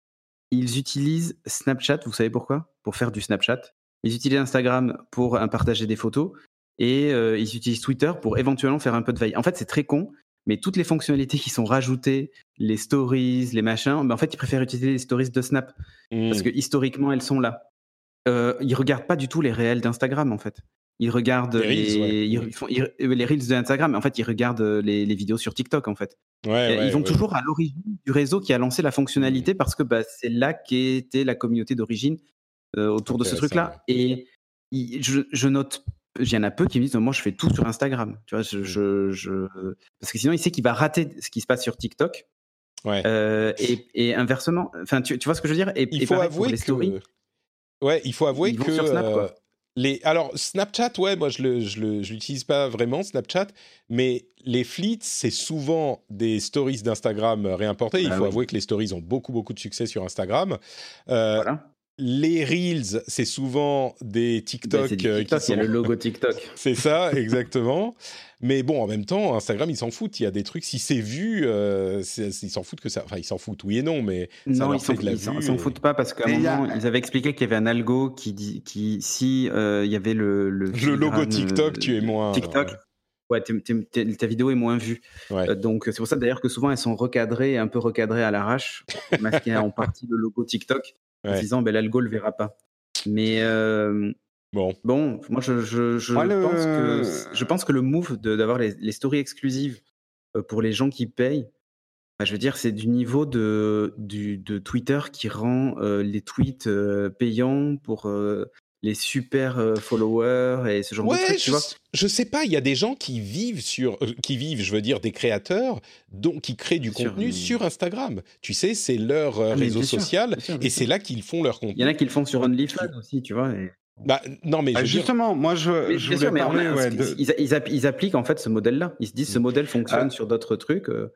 ils utilisent Snapchat. Vous savez pourquoi ? Pour faire du Snapchat. Ils utilisent Instagram pour euh, partager des photos et euh, ils utilisent Twitter pour éventuellement faire un peu de veille. En fait, c'est très con, mais toutes les fonctionnalités qui sont rajoutées, les stories, les machins, ben en fait, ils préfèrent utiliser les stories de Snap mmh. parce que historiquement, elles sont là. Euh, ils regardent pas du tout les réels d'Instagram, en fait. Ils regardent les, les, reels, ouais. ils font, ils, les reels d'Instagram, mais en fait, ils regardent les, les vidéos sur TikTok, en fait. Ouais, ils ouais, vont ouais. toujours à l'origine du réseau qui a lancé la fonctionnalité mmh. parce que bah, c'est là qu'était la communauté d'origine. Euh, autour de ce truc-là. Ouais. Et il, je, je note, il y en a peu qui me disent, moi, je fais tout sur Instagram. Tu vois, je, je, je... Parce que sinon, il sait qu'il va rater ce qui se passe sur TikTok. Ouais. Euh, et, et inversement, enfin, tu, tu vois ce que je veux dire ? Et, il et faut pareil, avouer les stories, que... Ouais, il faut avouer ils vont que... sur Snap, quoi. Euh, les... Alors, Snapchat, ouais, moi, je le, je le, je l'utilise pas vraiment, Snapchat, mais les flits, c'est souvent des stories d'Instagram réimportées. Il ah, faut oui. avouer que les stories ont beaucoup, beaucoup de succès sur Instagram. Euh, voilà. Les Reels, c'est souvent des TikTok. Ben c'est du TikTok, qui sont... il y a le logo TikTok. C'est ça, exactement. Mais bon, en même temps, Instagram, ils s'en foutent. Il y a des trucs, si c'est vu, euh, c'est, ils s'en foutent que ça... Enfin, ils s'en foutent, oui et non, mais ça non, leur ils fait s'en, de la ils vue. S'en, ils s'en foutent pas parce qu'à un moment, a... ils avaient expliqué qu'il y avait un algo qui dit, qui, si euh, il y avait le... Le, le logo TikTok, euh, tu es moins... TikTok, euh... ouais, t'es, t'es, t'es, ta vidéo est moins vue. Ouais. Euh, donc, c'est pour ça d'ailleurs que souvent, elles sont recadrées, un peu recadrées à l'arrache, pour masquer en partie le logo TikTok. En ouais. disant, ben, l'algo le verra pas. Mais euh, bon. bon, moi je, je, je, ouais, pense le... que, je pense que le move de, d'avoir les, les stories exclusives pour les gens qui payent, bah, je veux dire, c'est du niveau de, du, de Twitter qui rend euh, les tweets euh, payants pour euh, les super euh, followers et ce genre ouais, de trucs, je, tu vois. Je sais pas, il y a des gens qui vivent sur, euh, qui vivent, je veux dire, des créateurs, donc qui créent du bien contenu sûr, sur Instagram. Tu sais, c'est leur euh, ah, réseau social, sûr, bien sûr, bien et sûr. c'est là qu'ils font leur contenu. Il y en a qui le font sur OnlyFans aussi, tu vois. Et... Bah non, mais je ah, justement, dire... moi je, mais, je voulais sûr, parler. A, ouais, de... ils, ils, ils appliquent en fait ce modèle-là. Ils se disent, ce modèle fonctionne ah. sur d'autres trucs. Euh,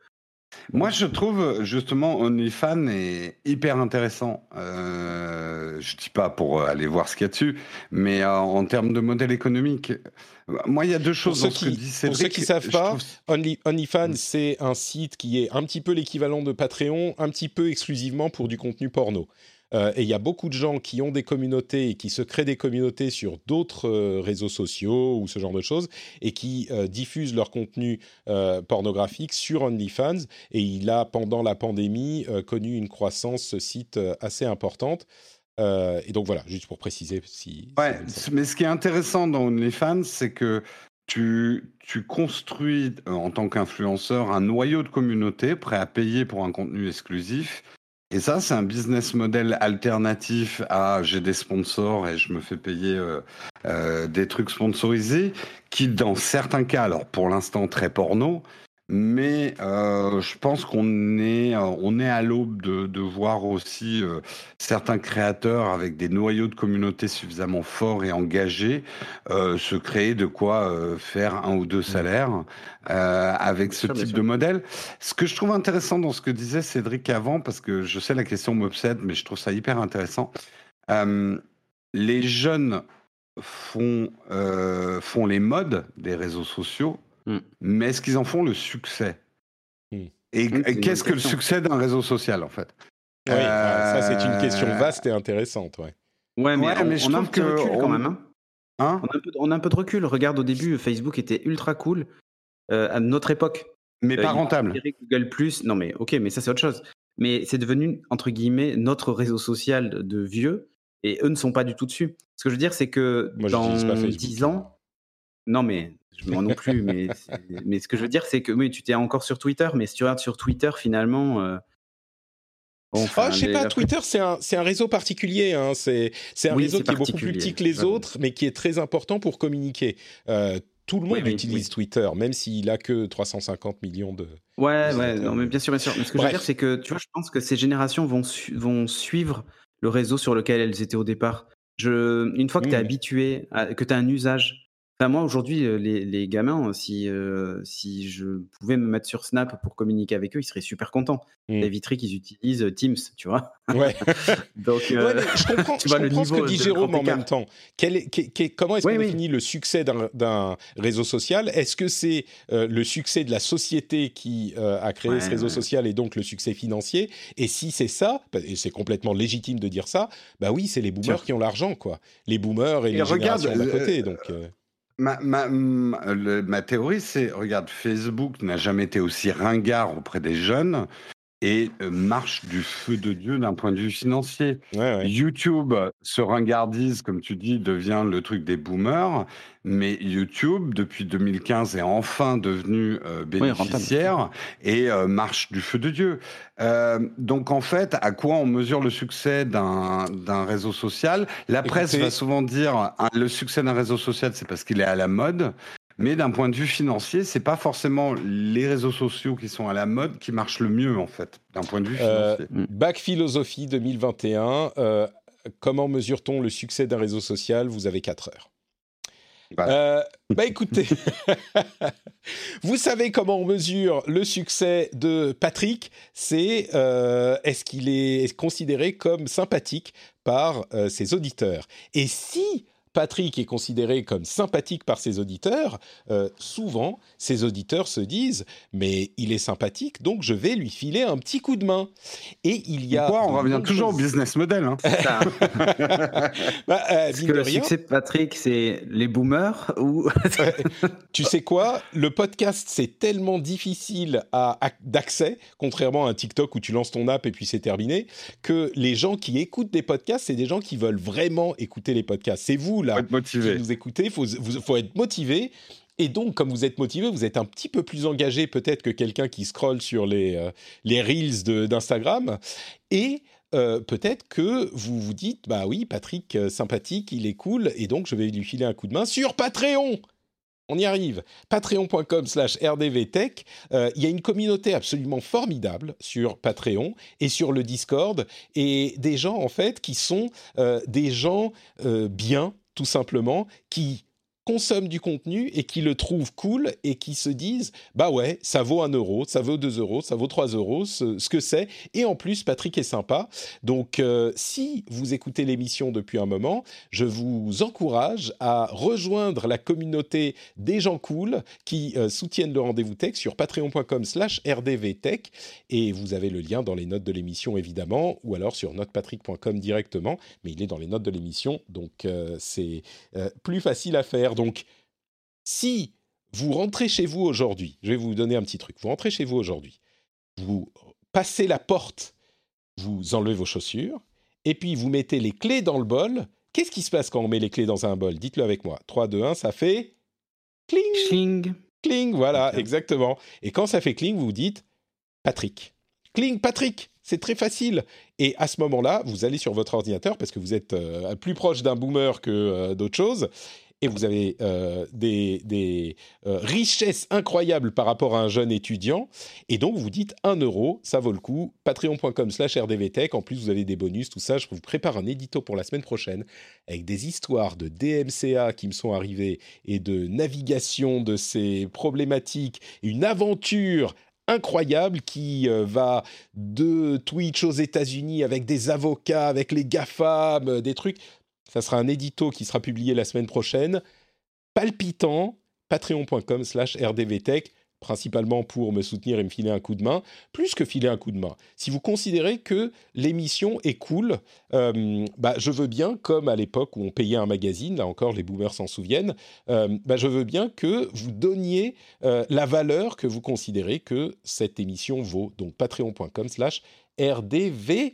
Moi, je trouve justement OnlyFans est hyper intéressant. Euh, je dis pas pour aller voir ce qu'il y a dessus, mais euh, en termes de modèle économique, moi, il y a deux choses dans ce que dit Cédric. Pour ceux qui ne savent pas, trouve... Only, OnlyFans, Mm. c'est un site qui est un petit peu l'équivalent de Patreon, un petit peu exclusivement pour du contenu porno. Euh, et il y a beaucoup de gens qui ont des communautés et qui se créent des communautés sur d'autres euh, réseaux sociaux ou ce genre de choses et qui euh, diffusent leur contenu euh, pornographique sur OnlyFans. Et il a, pendant la pandémie, euh, connu une croissance, ce site, euh, assez importante. Euh, et donc voilà, juste pour préciser si... Ouais, si mais ce qui est intéressant dans OnlyFans, c'est que tu, tu construis euh, en tant qu'influenceur un noyau de communauté prêt à payer pour un contenu exclusif. Et ça, c'est un business model alternatif à j'ai des sponsors et je me fais payer euh, euh, des trucs sponsorisés qui, dans certains cas, alors pour l'instant très porno, mais euh, je pense qu'on est, euh, on est à l'aube de, de voir aussi euh, certains créateurs avec des noyaux de communauté suffisamment forts et engagés euh, se créer de quoi euh, faire un ou deux salaires euh, avec ce Bien sûr, bien type sûr. de modèle. Ce que je trouve intéressant dans ce que disait Cédric avant, parce que je sais la question m'obsède, mais je trouve ça hyper intéressant. Euh, les jeunes font, euh, font les modes des réseaux sociaux, Mm. mais est-ce qu'ils en font le succès? Mm. Et, Mm, c'est et une qu'est-ce bonne que le question. succès d'un réseau social, en fait? Oui, ah, ça c'est une Euh, question vaste et intéressante. Ouais. Ouais, mais Ouais, on, mais je on a un trouve petit que recul quand on- même. Hein. Hein? On, a un peu, on a un peu de recul. Regarde, au début, Facebook était ultra cool euh, à notre époque. Mais Euh, pas il rentable. préférait Google Plus. Non, mais ok, mais ça c'est autre chose. Mais c'est devenu entre guillemets notre réseau social de vieux, et eux ne sont pas du tout dessus. Ce que je veux dire, c'est que Moi, j'utilise pas dans Facebook. dix ans, non mais moi non plus, mais c'est- mais ce que je veux dire, c'est que oui, tu t'es encore sur Twitter, mais si tu regardes sur Twitter, finalement, euh, bon, Ah, enfin, je sais les- pas, la- Twitter, c'est un, c'est un réseau particulier. Hein. C'est, c'est un Oui, réseau c'est qui est beaucoup plus particulier. petit que les J'avoue. autres, mais qui est très important pour communiquer. Euh, tout le monde Oui, oui, utilise oui. Twitter, même s'il a que trois cent cinquante millions de. Ouais, ouais, utilisateurs. non, mais bien sûr, bien sûr. Mais ce que je veux Bref. dire, c'est que tu vois, je pense que ces générations vont, su- vont suivre le réseau sur lequel elles étaient au départ. Je, une fois que tu es Mmh. habitué, à- que tu as un usage. Enfin, moi, aujourd'hui, euh, les, les gamins, si, euh, si je pouvais me mettre sur Snap pour communiquer avec eux, ils seraient super contents. Mm. Les vitrines qu'ils utilisent euh, Teams, tu vois. Ouais. Donc, Ouais, euh, mais je comprends, tu je vois le comprends ce niveau que dit de Jérôme grand en même écart. temps. Quel est- quel- quel- comment est-ce Oui, qu'on oui. définit le succès d'un, d'un réseau social? Est-ce que c'est euh, le succès de la société qui euh, a créé Ouais, ce réseau ouais. social et donc le succès financier? Et si c'est ça, bah, et c'est complètement légitime de dire ça, bah oui, c'est les boomers Sûr. qui ont l'argent, quoi. Les boomers et, Et les regarde, générations d'à euh, côté. Donc, euh, Ma, ma, ma, le- ma théorie, c'est, regarde, Facebook n'a jamais été aussi ringard auprès des jeunes et euh, marche du feu de Dieu d'un point de vue financier. ouais, ouais. YouTube se ringardise, comme tu dis, devient le truc des boomers, mais YouTube, depuis deux mille quinze, est enfin devenu euh, Oui, rentable. bénéficiaire et euh, marche du feu de Dieu. Euh, donc en fait, à quoi on mesure le succès d'un d'un réseau social? La presse Écoutez- va souvent dire hein, le succès d'un réseau social, c'est parce qu'il est à la mode. Mais d'un point de vue financier, c'est pas forcément les réseaux sociaux qui sont à la mode qui marchent le mieux en fait, d'un point de vue Euh, financier. Mm. Bac Philosophie deux mille vingt et un. Euh, comment mesure-t-on le succès d'un réseau social? Vous avez quatre heures. Voilà. Euh, bah écoutez, vous savez comment on mesure le succès de Patrick? C'est euh, est-ce qu'il est considéré comme sympathique par euh, ses auditeurs? Et si Patrick est considéré comme sympathique par ses auditeurs, euh, souvent ses auditeurs se disent mais il est sympathique donc je vais lui filer un petit coup de main. Et il y a Pourquoi on de revient nombreuses- toujours au business model hein. C'est ça. Bah, euh, Est-ce mine que de le rien, succès de Patrick, c'est les boomers ou tu sais quoi? Le podcast, c'est tellement difficile à, à- d'accès, contrairement à un TikTok où tu lances ton app et puis c'est terminé, que les gens qui écoutent des podcasts, c'est des gens qui veulent vraiment écouter les podcasts. C'est vous, là, Faut être motivé. qui nous écoutez, il faut, vous- faut être motivé. Et donc, comme vous êtes motivé, vous êtes un petit peu plus engagé peut-être que quelqu'un qui scrolle sur les, euh, les Reels de- d'Instagram. Et euh, peut-être que vous vous dites, bah oui, Patrick, euh, sympathique, il est cool, et donc je vais lui filer un coup de main sur Patreon. On y arrive. Patreon.com slash rdvtech. Euh, il y a une communauté absolument formidable sur Patreon et sur le Discord, et des gens, en fait, qui sont euh, des gens euh, bien, tout simplement, qui consomment du contenu et qui le trouvent cool et qui se disent « Bah ouais, ça vaut un euro, ça vaut deux euros, ça vaut trois euros, ce, ce que c'est. » Et en plus, Patrick est sympa. Donc, euh, si vous écoutez l'émission depuis un moment, je vous encourage à rejoindre la communauté des gens cool qui euh, soutiennent le Rendez-vous Tech sur patreon.com slash rdvtech. Et vous avez le lien dans les notes de l'émission, évidemment, ou alors sur notepatrick point com directement. Mais il est dans les notes de l'émission, donc euh, c'est euh, plus facile à faire. Donc, si vous rentrez chez vous aujourd'hui, je vais vous donner un petit truc. Vous rentrez chez vous aujourd'hui, vous passez la porte, vous enlevez vos chaussures, et puis vous mettez les clés dans le bol. Qu'est-ce qui se passe quand on met les clés dans un bol ? Dites-le avec moi. trois, deux, un, ça fait cling. Cling. Cling, voilà, Okay. exactement. Et quand ça fait cling, vous vous dites Patrick. Cling, Patrick. C'est très facile. Et à ce moment-là, vous allez sur votre ordinateur, parce que vous êtes euh, plus proche d'un boomer que euh, d'autres choses, et vous avez euh, des, des euh, richesses incroyables par rapport à un jeune étudiant, et donc vous dites un euro, ça vaut le coup, patreon.com slash rdvtech, en plus vous avez des bonus, tout ça, je vous prépare un édito pour la semaine prochaine, avec des histoires de D M C A qui me sont arrivées, et de navigation de ces problématiques, une aventure incroyable qui euh, va de Twitch aux États-Unis avec des avocats, avec les GAFAM, euh, des trucs. Ça sera un édito qui sera publié la semaine prochaine. Palpitant, patreon.com slash rdvtech, principalement pour me soutenir et me filer un coup de main. Plus que filer un coup de main. Si vous considérez que l'émission est cool, euh, bah, je veux bien, comme à l'époque où on payait un magazine, là encore les boomers s'en souviennent, euh, bah, je veux bien que vous donniez euh, la valeur que vous considérez que cette émission vaut. Donc patreon.com slash rdvtech.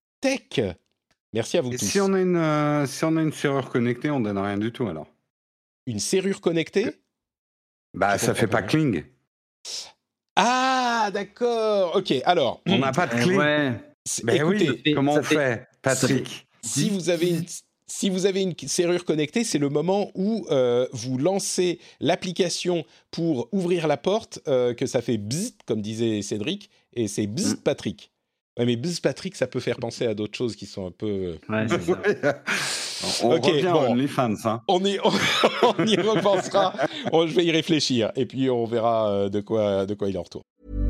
Merci à vous Et tous. si on a une, euh, si on a une serrure connectée, on donne rien du tout alors. Une serrure connectée ? Bah, Je ça fait comprends pas pas. cling. Ah, d'accord. Ok, alors. On n'a pas de Eh clé. ouais. c'est- Ben écoutez, oui, fait- comment ça on fait- fait, Patrick? si vous avez une si vous avez une serrure connectée, c'est le moment où euh, vous lancez l'application pour ouvrir la porte, euh, que ça fait bzzz, comme disait Cédric, et c'est bzzz Mm. Patrick. Ouais, mais bzzz Patrick, ça peut faire penser à d'autres choses qui sont un peu. Ouais, c'est ça. On Ok, revient bon. à OnlyFans, hein. On y, on y repensera. On- je vais y réfléchir, et puis on verra euh, de quoi de quoi il en retourne.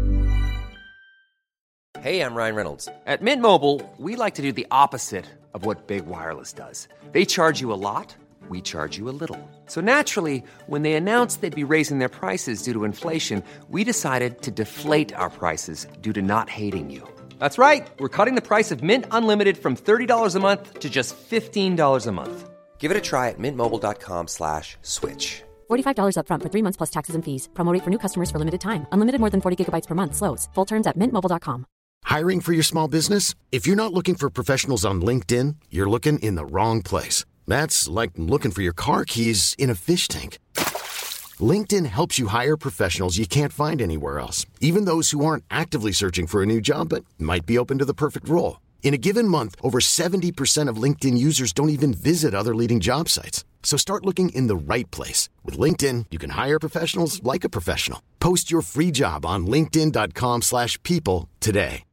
Hey, I'm Ryan Reynolds. At Mint Mobile, we like to do the opposite of what Big Wireless does. They charge you a lot, we charge you a little. So naturally, when they announced they'd be raising their prices due to inflation, we decided to deflate our prices due to not hating you. That's right. We're cutting the price of Mint Unlimited from thirty dollars a month to just fifteen dollars a month. Give it a try at mintmobile.com slash switch. forty-five dollars up front for three months plus taxes and fees. Promo rate for new customers for limited time. Unlimited more than forty gigabytes per month slows. Full terms at mint mobile dot com. Hiring for your small business? If you're not looking for professionals on LinkedIn, you're looking in the wrong place. That's like looking for your car keys in a fish tank. LinkedIn helps you hire professionals you can't find anywhere else, even those who aren't actively searching for a new job but might be open to the perfect role. In a given month, over seventy percent of LinkedIn users don't even visit other leading job sites. So start looking in the right place. With LinkedIn, you can hire professionals like a professional. Post your free job on linkedin.com slash people today.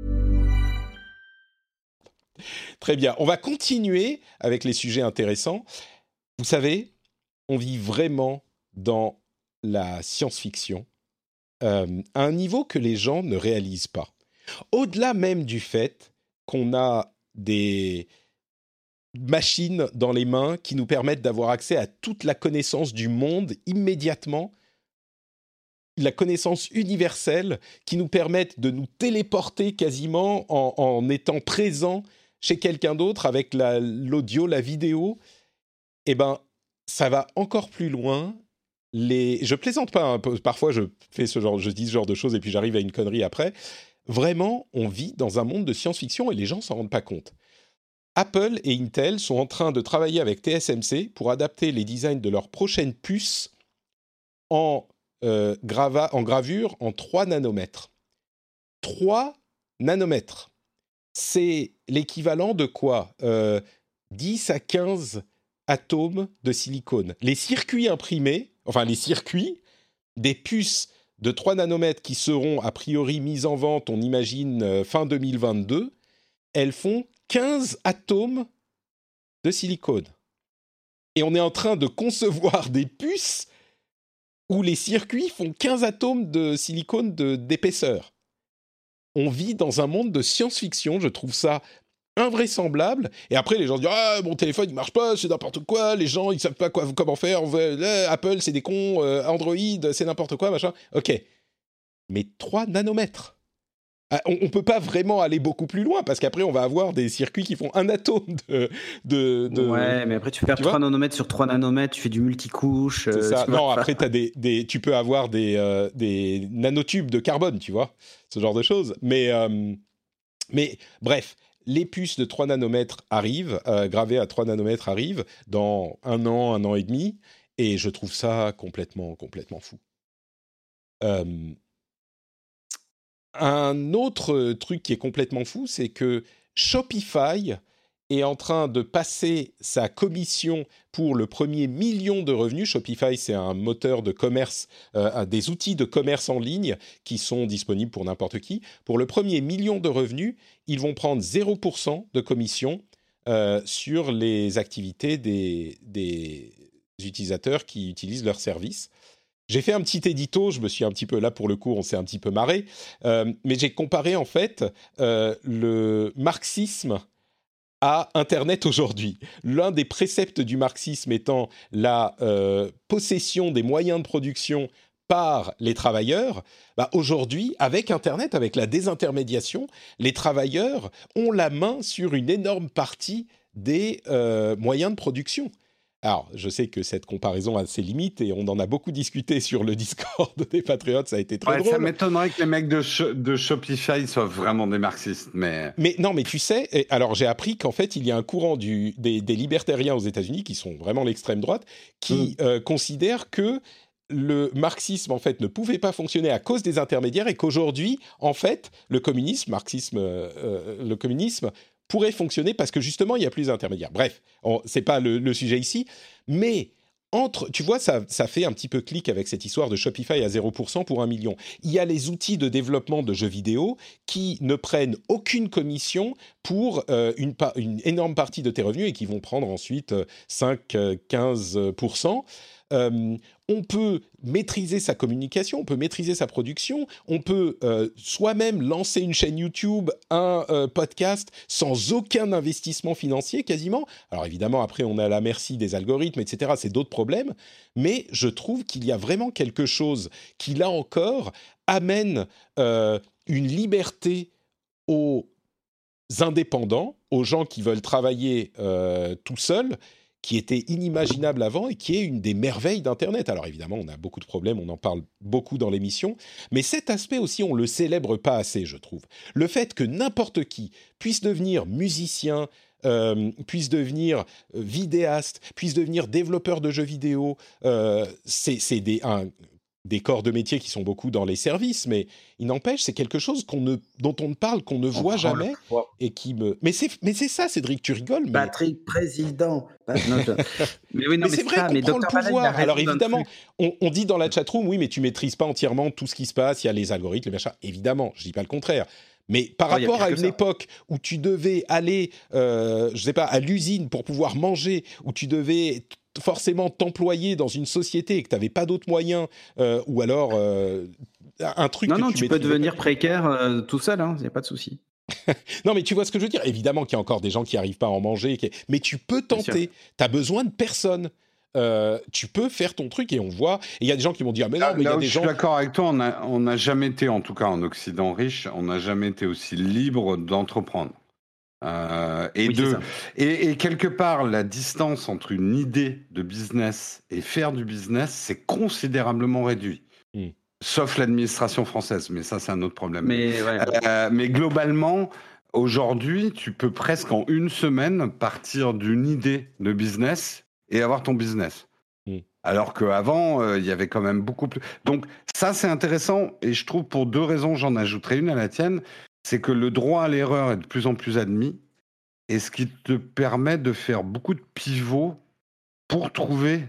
Très bien. On va continuer avec les sujets intéressants. Vous savez, on vit vraiment dans la science-fiction euh, à un niveau que les gens ne réalisent pas. Au-delà même du fait qu'on a des machines dans les mains qui nous permettent d'avoir accès à toute la connaissance du monde immédiatement, la connaissance universelle qui nous permettent de nous téléporter quasiment en, en étant présents chez quelqu'un d'autre avec la, l'audio, la vidéo, eh ben, ça va encore plus loin. Les... Je plaisante pas, hein, parfois je fais ce genre, je dis ce genre de choses et puis j'arrive à une connerie après. Vraiment, on vit dans un monde de science-fiction et les gens s'en rendent pas compte. Apple et Intel sont en train de travailler avec T S M C pour adapter les designs de leurs prochaines puces en, euh, grava... en gravure en trois nanomètres. trois nanomètres. C'est l'équivalent de quoi euh, dix à quinze atomes de silicone. Les circuits imprimés, enfin les circuits des puces de trois nanomètres qui seront a priori mises en vente, on imagine euh, fin deux mille vingt-deux, elles font quinze atomes de silicone. Et on est en train de concevoir des puces où les circuits font quinze atomes de silicone de, d'épaisseur. On vit dans un monde de science-fiction, je trouve ça invraisemblable. Et après, les gens disent « Ah, mon téléphone, il marche pas, c'est n'importe quoi, les gens, ils savent pas quoi, comment faire, on veut, là, Apple, c'est des cons, euh, Android, c'est n'importe quoi, machin. » Ok, mais trois nanomètres. Ah, on ne peut pas vraiment aller beaucoup plus loin, parce qu'après, on va avoir des circuits qui font un atome de... de, de... Ouais, mais après, tu fais trois nanomètres sur trois nanomètres, tu fais du multicouche. C'est euh, ça. tu Non, vois. après, t'as des, des, tu peux avoir des, euh, des nanotubes de carbone, tu vois, ce genre de choses. Mais, euh, mais bref, les puces de trois nanomètres arrivent, euh, gravées à trois nanomètres arrivent dans un an, un an et demi, et je trouve ça complètement, complètement fou. Euh, Un autre truc qui est complètement fou, c'est que Shopify est en train de passer sa commission pour le premier million de revenus. Shopify, c'est un moteur de commerce, euh, des outils de commerce en ligne qui sont disponibles pour n'importe qui. Pour le premier million de revenus, ils vont prendre zéro pour cent de commission euh, sur les activités des, des utilisateurs qui utilisent leurs services. J'ai fait un petit édito, je me suis un petit peu, là pour le coup, on s'est un petit peu marré, euh, mais j'ai comparé en fait euh, le marxisme à Internet aujourd'hui. L'un des préceptes du marxisme étant la euh, possession des moyens de production par les travailleurs, bah aujourd'hui, avec Internet, avec la désintermédiation, les travailleurs ont la main sur une énorme partie des euh, moyens de production. Alors, je sais que cette comparaison a ses limites et on en a beaucoup discuté sur le Discord des Patriotes, ça a été très ouais, drôle. Ça m'étonnerait que les mecs de, Sh- de Shopify soient vraiment des marxistes, mais... Mais non, mais tu sais, et alors j'ai appris qu'en fait, il y a un courant du, des, des libertariens aux États-Unis, qui sont vraiment l'extrême droite, qui mmh. euh, considèrent que le marxisme, en fait, ne pouvait pas fonctionner à cause des intermédiaires et qu'aujourd'hui, en fait, le communisme, marxisme, euh, le communisme... pourrait fonctionner parce que justement, il n'y a plus d'intermédiaires. Bref, ce n'est pas le, le sujet ici, mais entre, tu vois, ça, ça fait un petit peu clic avec cette histoire de Shopify à zéro pour cent pour un million. Il y a les outils de développement de jeux vidéo qui ne prennent aucune commission pour euh, une, une énorme partie de tes revenus et qui vont prendre ensuite cinq à quinze pour cent. Euh, on peut maîtriser sa communication, on peut maîtriser sa production, on peut euh, soi-même lancer une chaîne YouTube, un euh, podcast sans aucun investissement financier quasiment. Alors évidemment, après, on est à la merci des algorithmes, et cetera. C'est d'autres problèmes, mais je trouve qu'il y a vraiment quelque chose qui, là encore, amène euh, une liberté aux indépendants, aux gens qui veulent travailler euh, tout seuls, qui était inimaginable avant et qui est une des merveilles d'Internet. Alors évidemment, on a beaucoup de problèmes, on en parle beaucoup dans l'émission, mais cet aspect aussi, on ne le célèbre pas assez, je trouve. Le fait que n'importe qui puisse devenir musicien, euh, puisse devenir vidéaste, puisse devenir développeur de jeux vidéo, euh, c'est, c'est des... Un, des corps de métier qui sont beaucoup dans les services, mais il n'empêche, c'est quelque chose qu'on ne, dont on ne parle, qu'on ne voit jamais, et qui me... Mais c'est, mais c'est ça, Cédric, tu rigoles, mais... Patrick, président. Non, je... mais oui, non, mais, mais c'est, c'est vrai ça, qu'on mais prend le pouvoir. Alors évidemment, on, on dit dans la chatroom, oui, mais tu maîtrises pas entièrement tout ce qui se passe, il y a les algorithmes, les machins. Évidemment, je dis pas le contraire. Mais par oh, rapport à une ça. époque où tu devais aller, euh, je sais pas, à l'usine pour pouvoir manger, où tu devais forcément t'employer dans une société et que tu n'avais pas d'autres moyens, euh, ou alors euh, un truc... Non, que non, tu, tu peux devenir pas. précaire euh, tout seul, il hein, n'y a pas de souci. Non, mais tu vois ce que je veux dire. Évidemment qu'il y a encore des gens qui n'arrivent pas à en manger, qui... mais tu peux tenter. Tu as besoin de personne. Euh, tu peux faire ton truc et on voit. Et il y a des gens qui vont dire, mais non, là, mais il y a des je gens... Je suis d'accord avec toi, on n'a jamais été, en tout cas en Occident riche, on n'a jamais été aussi libre d'entreprendre. Euh, et, oui, de, et, et quelque part, la distance entre une idée de business et faire du business, c'est considérablement réduit. Mm. Sauf l'administration française, mais ça, c'est un autre problème. Mais, ouais. euh, mais globalement, aujourd'hui, tu peux presque en une semaine partir d'une idée de business et avoir ton business. Mm. Alors qu'avant, il euh, y avait quand même beaucoup plus... Donc ça, c'est intéressant, et je trouve pour deux raisons, j'en ajouterai une à la tienne, c'est que le droit à l'erreur est de plus en plus admis, et ce qui te permet de faire beaucoup de pivots pour trouver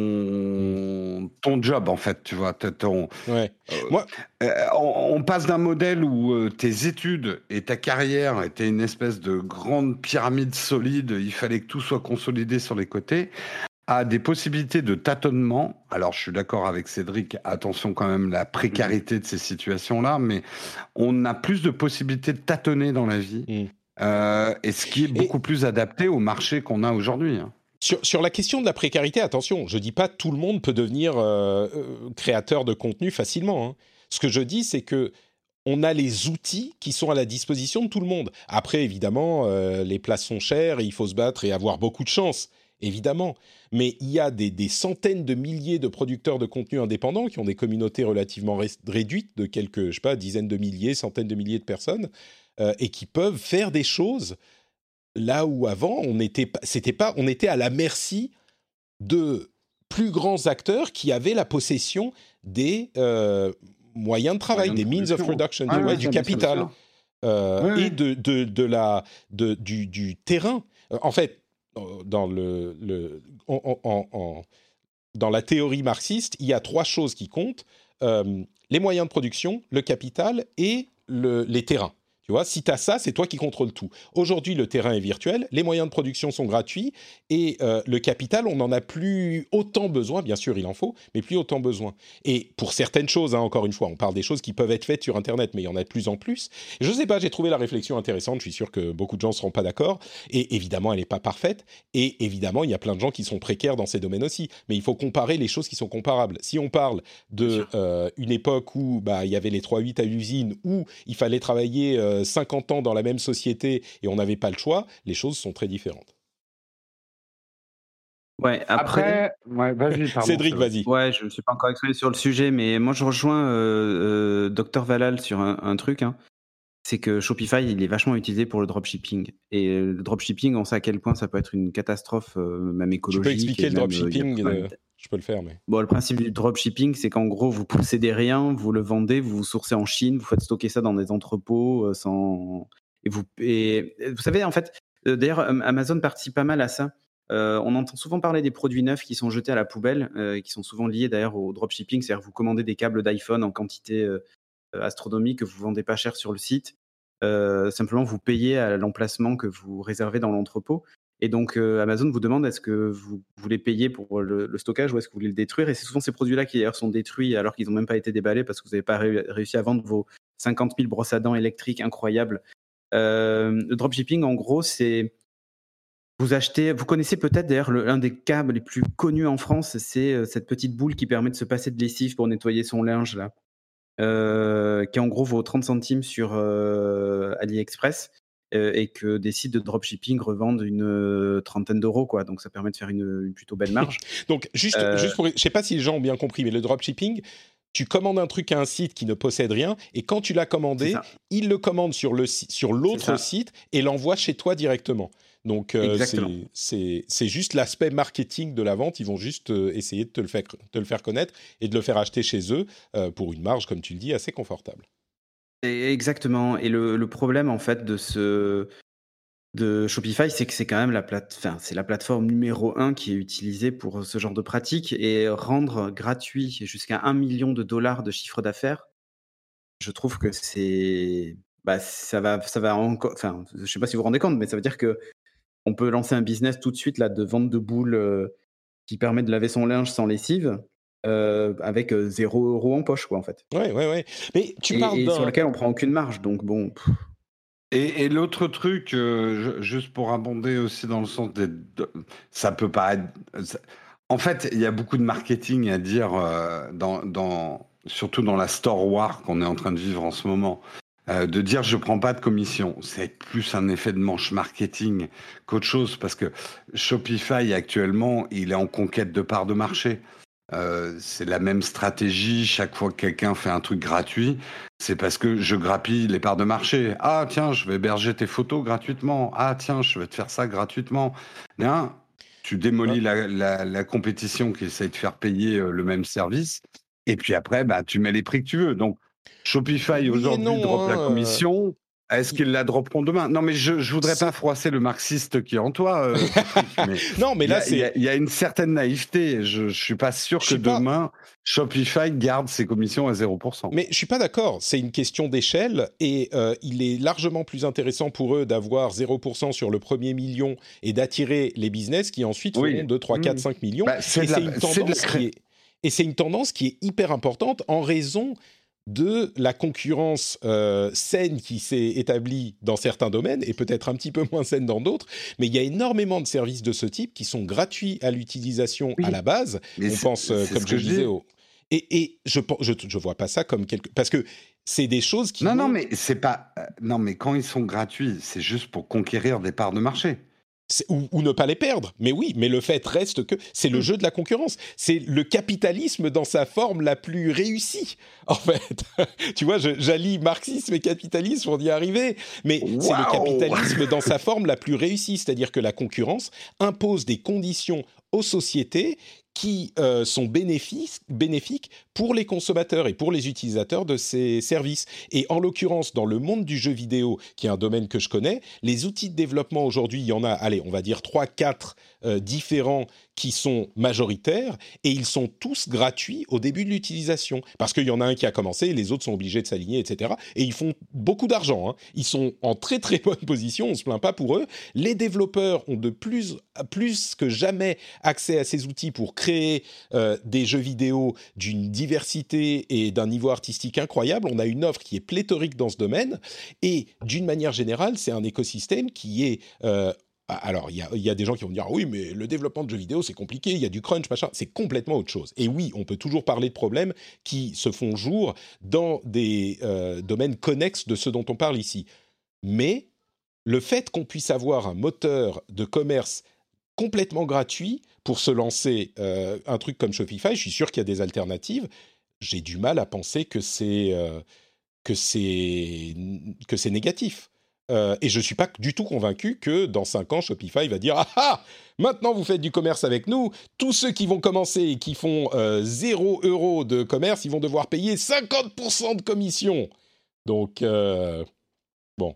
ton, ton job, en fait, tu vois. Ton, ouais. euh, Moi... euh, on, on passe d'un modèle où euh, tes études et ta carrière étaient une espèce de grande pyramide solide, il fallait que tout soit consolidé sur les côtés, a des possibilités de tâtonnement. Alors, je suis d'accord avec Cédric, attention quand même la précarité de ces situations-là, mais on a plus de possibilités de tâtonner dans la vie, Mm. euh, et ce qui est beaucoup Et plus adapté au marché qu'on a aujourd'hui. hein. sur, sur la question de la précarité, attention, je dis pas tout le monde peut devenir euh, euh, créateur de contenu facilement. hein. Ce que je dis, c'est que on a les outils qui sont à la disposition de tout le monde. Après, évidemment, euh, les places sont chères et il faut se battre et avoir beaucoup de chance, évidemment. Mais il y a des, des centaines de milliers de producteurs de contenu indépendants qui ont des communautés relativement rest- réduites de quelques, je sais pas, dizaines de milliers, centaines de milliers de personnes euh, et qui peuvent faire des choses là où avant on était, pas- c'était pas, on était à la merci de plus grands acteurs qui avaient la possession des euh, moyens de travail, Moyen de des means of production. production, Ouais, du, ouais, ouais, du ça, bien sûr, bien capital sûr. euh, Ouais, et ouais. de, de, de la, de, du, du terrain. Euh, En fait, euh, dans, le, le, en, en- en- dans la théorie marxiste, il y a trois choses qui comptent, euh, les moyens de production, le capital et le, les terrains. Tu vois, si tu as ça, c'est toi qui contrôles tout. Aujourd'hui, le terrain est virtuel, les moyens de production sont gratuits et euh, le capital, on n'en a plus autant besoin. Bien sûr, il en faut, mais plus autant besoin. Et pour certaines choses, hein, encore une fois, on parle des choses qui peuvent être faites sur Internet, mais il y en a de plus en plus. Et je ne sais pas, j'ai trouvé la réflexion intéressante. Je suis sûr que beaucoup de gens ne seront pas d'accord. Et évidemment, elle n'est pas parfaite. Et évidemment, il y a plein de gens qui sont précaires dans ces domaines aussi. Mais il faut comparer les choses qui sont comparables. Si on parle de euh, une époque où bah, il y avait les trois huit à l'usine, où il fallait travailler euh, cinquante ans dans la même société et on n'avait pas le choix, les choses sont très différentes. Ouais, après, Après, ouais, vas-y, pardon. Cédric, Cédric. vas-y. ouais, je ne suis pas encore exprimé sur le sujet, mais moi je rejoins euh, euh, Docteur Valal sur un, un truc. Hein. C'est que Shopify, il est vachement utilisé pour le dropshipping. Et euh, le dropshipping, on sait à quel point ça peut être une catastrophe, euh, même écologique. Tu peux expliquer et le même, dropshipping euh, euh, Je peux le faire, mais... Bon, le principe du dropshipping, c'est qu'en gros, vous possédez rien, vous le vendez, vous vous sourcez en Chine, vous faites stocker ça dans des entrepôts euh, sans... Et vous, et, vous savez, en fait, euh, d'ailleurs, Amazon participe pas mal à ça. Euh, on entend souvent parler des produits neufs qui sont jetés à la poubelle, euh, et qui sont souvent liés d'ailleurs au dropshipping, c'est-à-dire que vous commandez des câbles d'iPhone en quantité euh, astronomique que vous vendez pas cher sur le site. Euh, simplement, vous payez à l'emplacement que vous réservez dans l'entrepôt. Et donc, euh, Amazon vous demande est-ce que vous voulez payer pour le, le stockage ou est-ce que vous voulez le détruire. Et c'est souvent ces produits-là qui d'ailleurs sont détruits alors qu'ils n'ont même pas été déballés parce que vous n'avez pas ré- réussi à vendre vos cinquante mille brosses à dents électriques incroyables. Euh, le dropshipping, en gros, c'est vous achetez, vous connaissez peut-être d'ailleurs le- l'un des câbles les plus connus en France, c'est euh, cette petite boule qui permet de se passer de lessive pour nettoyer son linge là, euh, qui en gros vaut trente centimes sur euh, AliExpress, euh, et que des sites de dropshipping revendent une euh, trentaine d'euros, quoi. Donc ça permet de faire une, une plutôt belle marge. Donc, juste, Euh, juste pour... Je ne sais pas si les gens ont bien compris, mais le dropshipping, tu commandes un truc à un site qui ne possède rien, et quand tu l'as c'est commandé, ça. il le commande sur, le, si- sur C'est l'autre ça. site et l'envoie chez toi directement. Donc, euh, Exactement. c'est, c'est, c'est juste l'aspect marketing de la vente. Ils vont juste euh, essayer de te le, faire, te le faire connaître et de le faire acheter chez eux euh, pour une marge, comme tu le dis, assez confortable. Et- Exactement. Et le, le problème, en fait, de ce de Shopify, c'est que c'est quand même la plate, enfin, c'est la plateforme numéro un qui est utilisée pour ce genre de pratique, et rendre gratuit jusqu'à un million de dollars de chiffre d'affaires, je trouve que c'est, bah, ça va, ça va encore, enfin, je sais pas si vous vous rendez compte, mais ça veut dire que on peut lancer un business tout de suite là de vente de boules euh, qui permet de laver son linge sans lessive, euh, avec euh, zéro euro en poche, quoi, en fait. Ouais, ouais, ouais. Mais tu parles Et, et sur d'un... lequel on prend aucune marge, donc bon. pff. Et, et l'autre truc, euh, je- juste pour abonder aussi dans le sens des, de- ça peut paraître. ça- En fait, il y a beaucoup de marketing à dire euh, dans, dans, surtout dans la store war qu'on est en train de vivre en ce moment. Euh, de dire je prends pas de commission, c'est plus un effet de manche marketing qu'autre chose parce que Shopify actuellement, il est en conquête de parts de marché. Euh, c'est la même stratégie chaque fois que quelqu'un fait un truc gratuit. C'est parce que je grappille les parts de marché. Ah tiens, je vais héberger tes photos gratuitement. Ah tiens, je vais te faire ça gratuitement. Bien, tu démolis la, la, la compétition qui essaye de faire payer euh, le même service. Et puis après, bah, tu mets les prix que tu veux. Donc, Shopify Oui et aujourd'hui non, drop la hein, euh, commission. Est-ce qu'ils la dropperont demain ? Non, mais je je voudrais pas froisser le marxiste qui est en toi, euh, Patrick, mais non, mais il y là, a, il y c'est. a- il y a une certaine naïveté. Je, je suis pas sûr Je que suis pas. demain, Shopify garde ses commissions à zéro pour cent. Mais je suis pas d'accord. C'est une question d'échelle et euh, il est largement plus intéressant pour eux d'avoir zéro pour cent sur le premier million et d'attirer les business qui ensuite Oui. feront deux, trois, quatre, Mmh. cinq millions. Bah, c'est Et de c'est la- une c'est de la tendance cré- qui est et c'est une tendance qui est hyper importante en raison de la concurrence euh, saine qui s'est établie dans certains domaines et peut-être un petit peu moins saine dans d'autres, mais il y a énormément de services de ce type qui sont gratuits à l'utilisation Oui. à la base. Mais On c'est- pense, euh, c'est comme ce je que je disais, dis. au... Et, et je, pen- je je vois pas ça comme quelque... Parce que c'est des choses qui Non, non, vont- mais c'est pas. euh, Non, mais quand ils sont gratuits, c'est juste pour conquérir des parts de marché. c'est- Ou, ou ne pas les perdre. Mais oui, mais le fait reste que c'est le jeu de la concurrence. C'est le capitalisme dans sa forme la plus réussie, en fait. Tu vois, je- j'allie marxisme et capitalisme pour y arriver. Mais c'est le Waouh. capitalisme dans sa forme la plus réussie. C'est-à-dire que la concurrence impose des conditions aux sociétés qui euh, sont bénéfices- bénéfiques pour les consommateurs et pour les utilisateurs de ces services. Et en l'occurrence, dans le monde du jeu vidéo, qui est un domaine que je connais, les outils de développement aujourd'hui, il y en a, allez, on va dire trois, quatre euh, différents qui sont majoritaires, et ils sont tous gratuits au début de l'utilisation. Parce qu'il y en a un qui a commencé, les autres sont obligés de s'aligner, et cetera. Et ils font beaucoup d'argent, hein. Ils sont en très très bonne position, on ne se plaint pas pour eux. Les développeurs ont de plus, plus que jamais accès à ces outils pour créer euh, des jeux vidéo d'une diversité et d'un niveau artistique incroyable. On a une offre qui est pléthorique dans ce domaine, et d'une manière générale, c'est un écosystème qui est... Euh, alors, il y, y a des gens qui vont dire « Oui, mais le développement de jeux vidéo, c'est compliqué, il y a du crunch, machin. » C'est complètement autre chose. Et oui, on peut toujours parler de problèmes qui se font jour dans des euh, domaines connexes de ceux dont on parle ici. Mais le fait qu'on puisse avoir un moteur de commerce complètement gratuit pour se lancer euh, un truc comme Shopify, je suis sûr qu'il y a des alternatives. J'ai du mal à penser que c'est, euh, que c'est, que c'est négatif. Euh, et je ne suis pas du tout convaincu que dans cinq ans, Shopify va dire « Ah ah, maintenant vous faites du commerce avec nous, tous ceux qui vont commencer et qui font euh, zéro euro de commerce, ils vont devoir payer cinquante pour cent de commission. » Donc, euh, bon,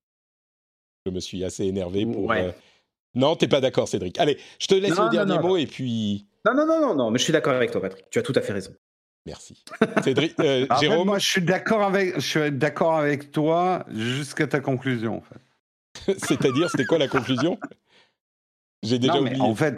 je me suis assez énervé pour... Ouais. Euh... Non, t'es pas d'accord, Cédric. Allez, je te laisse Non, le dernier non, non, mot non. et puis... Non, non, non, non, non, mais je suis d'accord avec toi, Patrick. Tu as tout à fait raison. Merci. Cédric, euh, En fait, Jérôme, moi, je suis d'accord avec, je suis d'accord avec toi jusqu'à ta conclusion, en fait. c'est-à-dire, c'était quoi la conclusion ? J'ai déjà Non, mais oublié. en fait,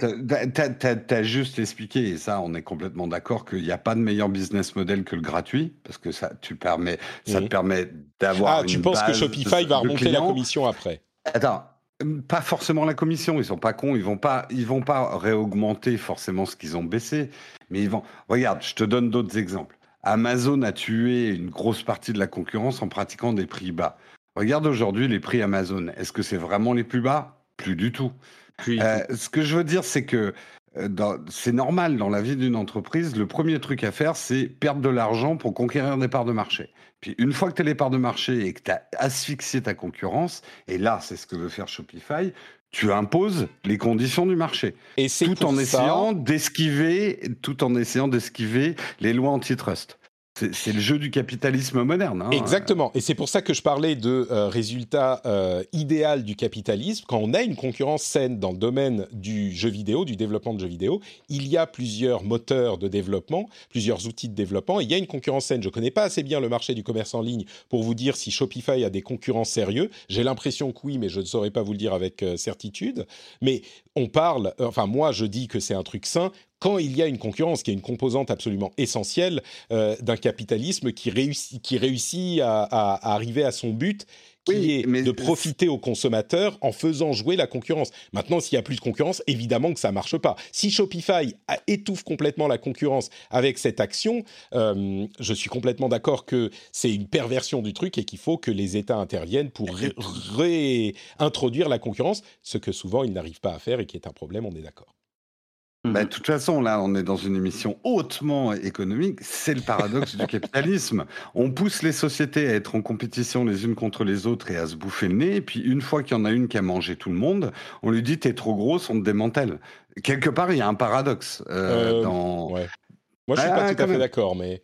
tu as juste expliqué, et ça, on est complètement d'accord, qu'il n'y a pas de meilleur business model que le gratuit, parce que ça, tu permets, ça Mhm. te permet d'avoir Ah, une tu penses que base Shopify de- va de remonter la clients. commission après ? Attends, pas forcément la commission, ils sont pas cons, ils vont pas, ils vont pas réaugmenter forcément ce qu'ils ont baissé, mais ils vont. Regarde, je te donne d'autres exemples. Amazon a tué une grosse partie de la concurrence en pratiquant des prix bas. Regarde aujourd'hui les prix Amazon. Est-ce que c'est vraiment les plus bas ? Plus du tout. Puis, Euh, ce que je veux dire, c'est que euh, dans- c'est normal dans la vie d'une entreprise. Le premier truc à faire, c'est perdre de l'argent pour conquérir des parts de marché. Puis une fois que tu as les parts de marché et que tu as asphyxié ta concurrence, et là, c'est ce que veut faire Shopify, tu imposes les conditions du marché, Et c'est tout pour en ça... essayant d'esquiver, tout en essayant d'esquiver les lois antitrust. C'est c'est le jeu du capitalisme moderne. Hein. Exactement. Et c'est pour ça que je parlais de euh, résultat euh, idéal du capitalisme. Quand on a une concurrence saine dans le domaine du jeu vidéo, du développement de jeux vidéo, il y a plusieurs moteurs de développement, plusieurs outils de développement, et il y a une concurrence saine. Je ne connais pas assez bien le marché du commerce en ligne pour vous dire si Shopify a des concurrents sérieux. J'ai l'impression que oui, mais je ne saurais pas vous le dire avec euh, certitude. Mais on parle, euh, enfin moi je dis que c'est un truc sain, quand il y a une concurrence, qui est une composante absolument essentielle euh, d'un capitalisme qui réussit, qui réussit à, à, à arriver à son but, qui Oui, est mais de profiter aux consommateurs en faisant jouer la concurrence. Maintenant, s'il n'y a plus de concurrence, évidemment que ça ne marche pas. Si Shopify a, étouffe complètement la concurrence avec cette action, euh, je suis complètement d'accord que c'est une perversion du truc et qu'il faut que les États interviennent pour ré- réintroduire la concurrence, ce que souvent ils n'arrivent pas à faire et qui est un problème, on est d'accord. Bah, de toute façon, là, on est dans une émission hautement économique. C'est le paradoxe du capitalisme. On pousse les sociétés à être en compétition les unes contre les autres et à se bouffer le nez. Et puis, une fois qu'il y en a une qui a mangé tout le monde, on lui dit « t'es trop grosse, on te démantèle ». Quelque part, il y a un paradoxe. Euh, Euh, dans... ouais. Moi, je suis Ah, pas tout quand à fait même. d'accord, mais